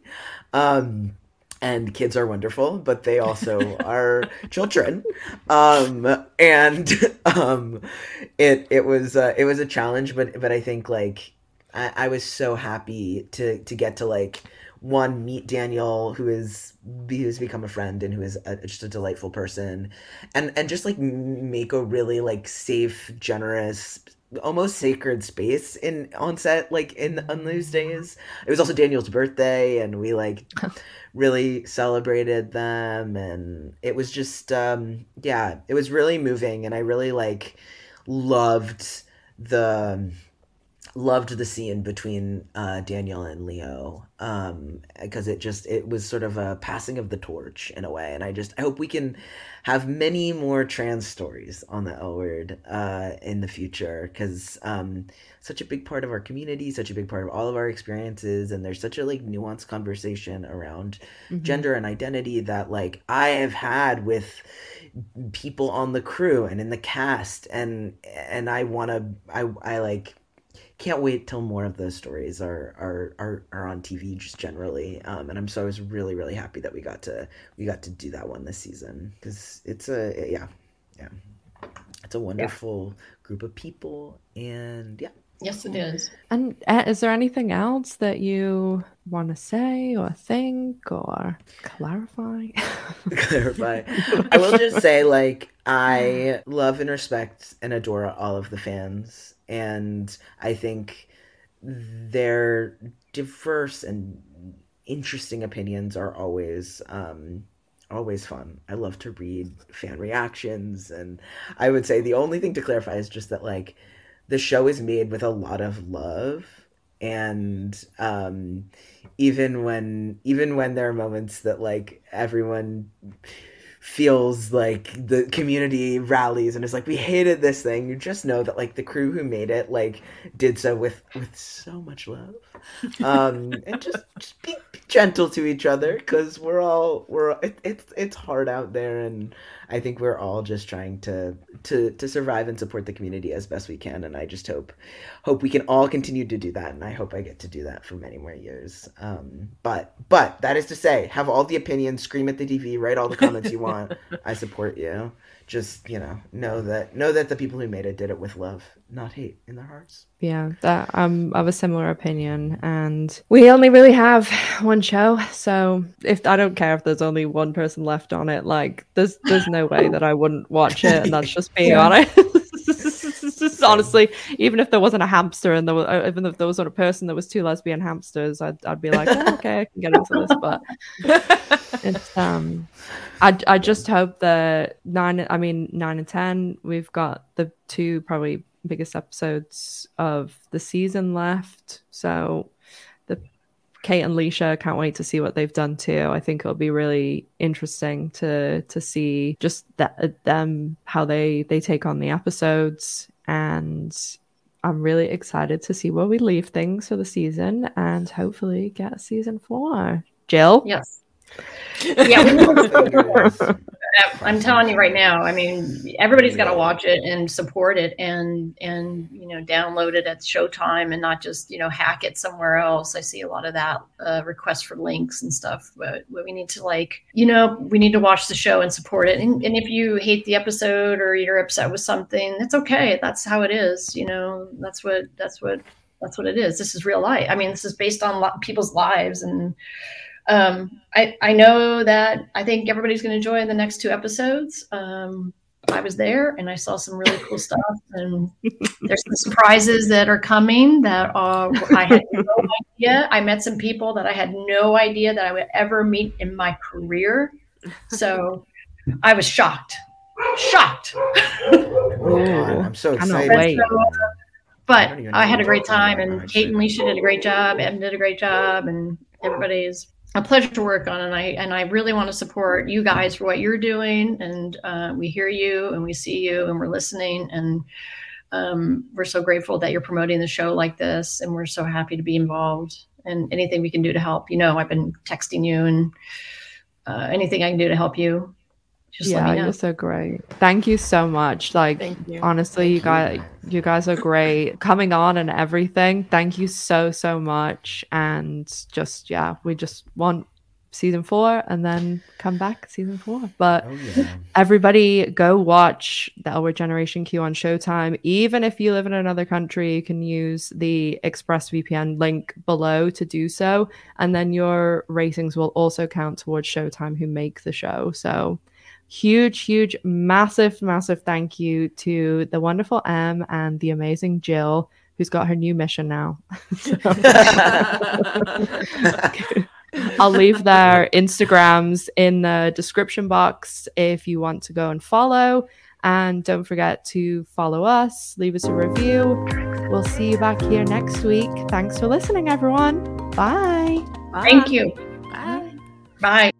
Speaker 2: Um and kids are wonderful, but they also are children. Um and um it it was uh, it was a challenge, but but I think like I, I was so happy to to get to like one meet Daniel, who is who's become a friend and who is a, just a delightful person, and and just like make a really like safe, generous, almost sacred space in on set, like in on those days. It was also Daniel's birthday, and we like really celebrated them, and it was just um yeah it was really moving, and I really like loved the loved the scene between uh, Daniel and Leo, um, because it just, it was sort of a passing of the torch in a way. And I just, I hope we can have many more trans stories on the L Word uh, in the future, because um, such a big part of our community, such a big part of all of our experiences. And there's such a like nuanced conversation around mm-hmm. gender and identity that like I have had with people on the crew and in the cast. And, and I want to, I, I like, can't wait till more of those stories are are are, are on T V just generally, um, and I'm so I was really really happy that we got to we got to do that one this season, because it's a yeah yeah it's a wonderful yeah. group of people, and yeah.
Speaker 3: Yes, it is.
Speaker 1: And uh, is there anything else that you want to say or think or clarify?
Speaker 2: Clarify. I will just say, like, I love and respect and adore all of the fans. And I think their diverse and interesting opinions are always um, always fun. I love to read fan reactions. And I would say the only thing to clarify is just that, like, the show is made with a lot of love. And um, even when even when there are moments that, like, everyone feels like the community rallies and is like, we hated this thing, you just know that like the crew who made it like did so with with so much love, um and just, just be, be gentle to each other, because we're all we're it, it's it's hard out there, and I think we're all just trying to to to survive and support the community as best we can, and I just hope hope we can all continue to do that, and I hope I get to do that for many more years. Um, but but that is to say, have all the opinions, scream at the T V, write all the comments you want. I support you. Just, you know, know that know that the people who made it did it with love, not hate in their hearts.
Speaker 1: Yeah, that I'm of a similar opinion, and we only really have one show, so if I don't care if there's only one person left on it, like there's there's no way that I wouldn't watch it, and that's just being
Speaker 3: Yeah.
Speaker 1: honest. Honestly, even if there wasn't a hamster and there was, even if there wasn't a person, there was two lesbian hamsters, I'd I'd be like, oh, okay, I can get into this, but it's um. I, I just hope that nine, I mean, nine and ten, we've got the two probably biggest episodes of the season left. So the Kate and Leisha, can't wait to see what they've done too. I think it'll be really interesting to to see just that them, how they, they take on the episodes. And I'm really excited to see where we leave things for the season and hopefully get a season four. Jill?
Speaker 3: Yes. Yeah, we I'm telling you right now. I mean, everybody's got to watch it and support it, and and you know, download it at Showtime, and not just you know hack it somewhere else. I see a lot of that uh, requests for links and stuff, but, but we need to like you know we need to watch the show and support it. And, and if you hate the episode or you're upset with something, that's okay. That's how it is. You know, that's what that's what that's what it is. This is real life. I mean, this is based on lo- people's lives and. Um, I, I know that I think everybody's going to enjoy the next two episodes. Um, I was there and I saw some really cool stuff, and there's some surprises that are coming that uh, I had no idea. I met some people that I had no idea that I would ever meet in my career. So I was shocked, shocked.
Speaker 2: Oh, God, I'm so excited.
Speaker 1: wait.
Speaker 3: So, but
Speaker 2: don't even
Speaker 3: I
Speaker 2: know
Speaker 3: had a
Speaker 2: what
Speaker 3: great
Speaker 2: you're talking
Speaker 3: time,
Speaker 2: about,
Speaker 3: and Kate and Leisha did a great job. Evan did a great job, and everybody's a pleasure to work on. And I and I really want to support you guys for what you're doing. And uh, we hear you, and we see you, and we're listening. And um, we're so grateful that you're promoting the show like this, and we're so happy to be involved. And anything we can do to help, you know, I've been texting you, and uh, anything I can do to help you, just
Speaker 1: yeah,
Speaker 3: let me know.
Speaker 1: you're so great. Thank you so much. Like,
Speaker 4: Thank you.
Speaker 1: honestly, you guys, you guys are great coming on and everything. Thank you so, so much. And just, yeah, we just want season four and then come back season four. But
Speaker 2: Oh, yeah.
Speaker 1: everybody go watch the L Word Generation Q on Showtime. Even if you live in another country, you can use the ExpressVPN link below to do so. And then your ratings will also count towards Showtime, who make the show. So huge, huge, massive, massive thank you to the wonderful Em and the amazing Jill, who's got her new mission now. I'll leave their Instagrams in the description box if you want to go and follow. And don't forget to follow us, leave us a review. We'll see you back here next week. Thanks for listening, everyone. Bye.
Speaker 3: Thank you.
Speaker 4: Bye.
Speaker 3: Bye.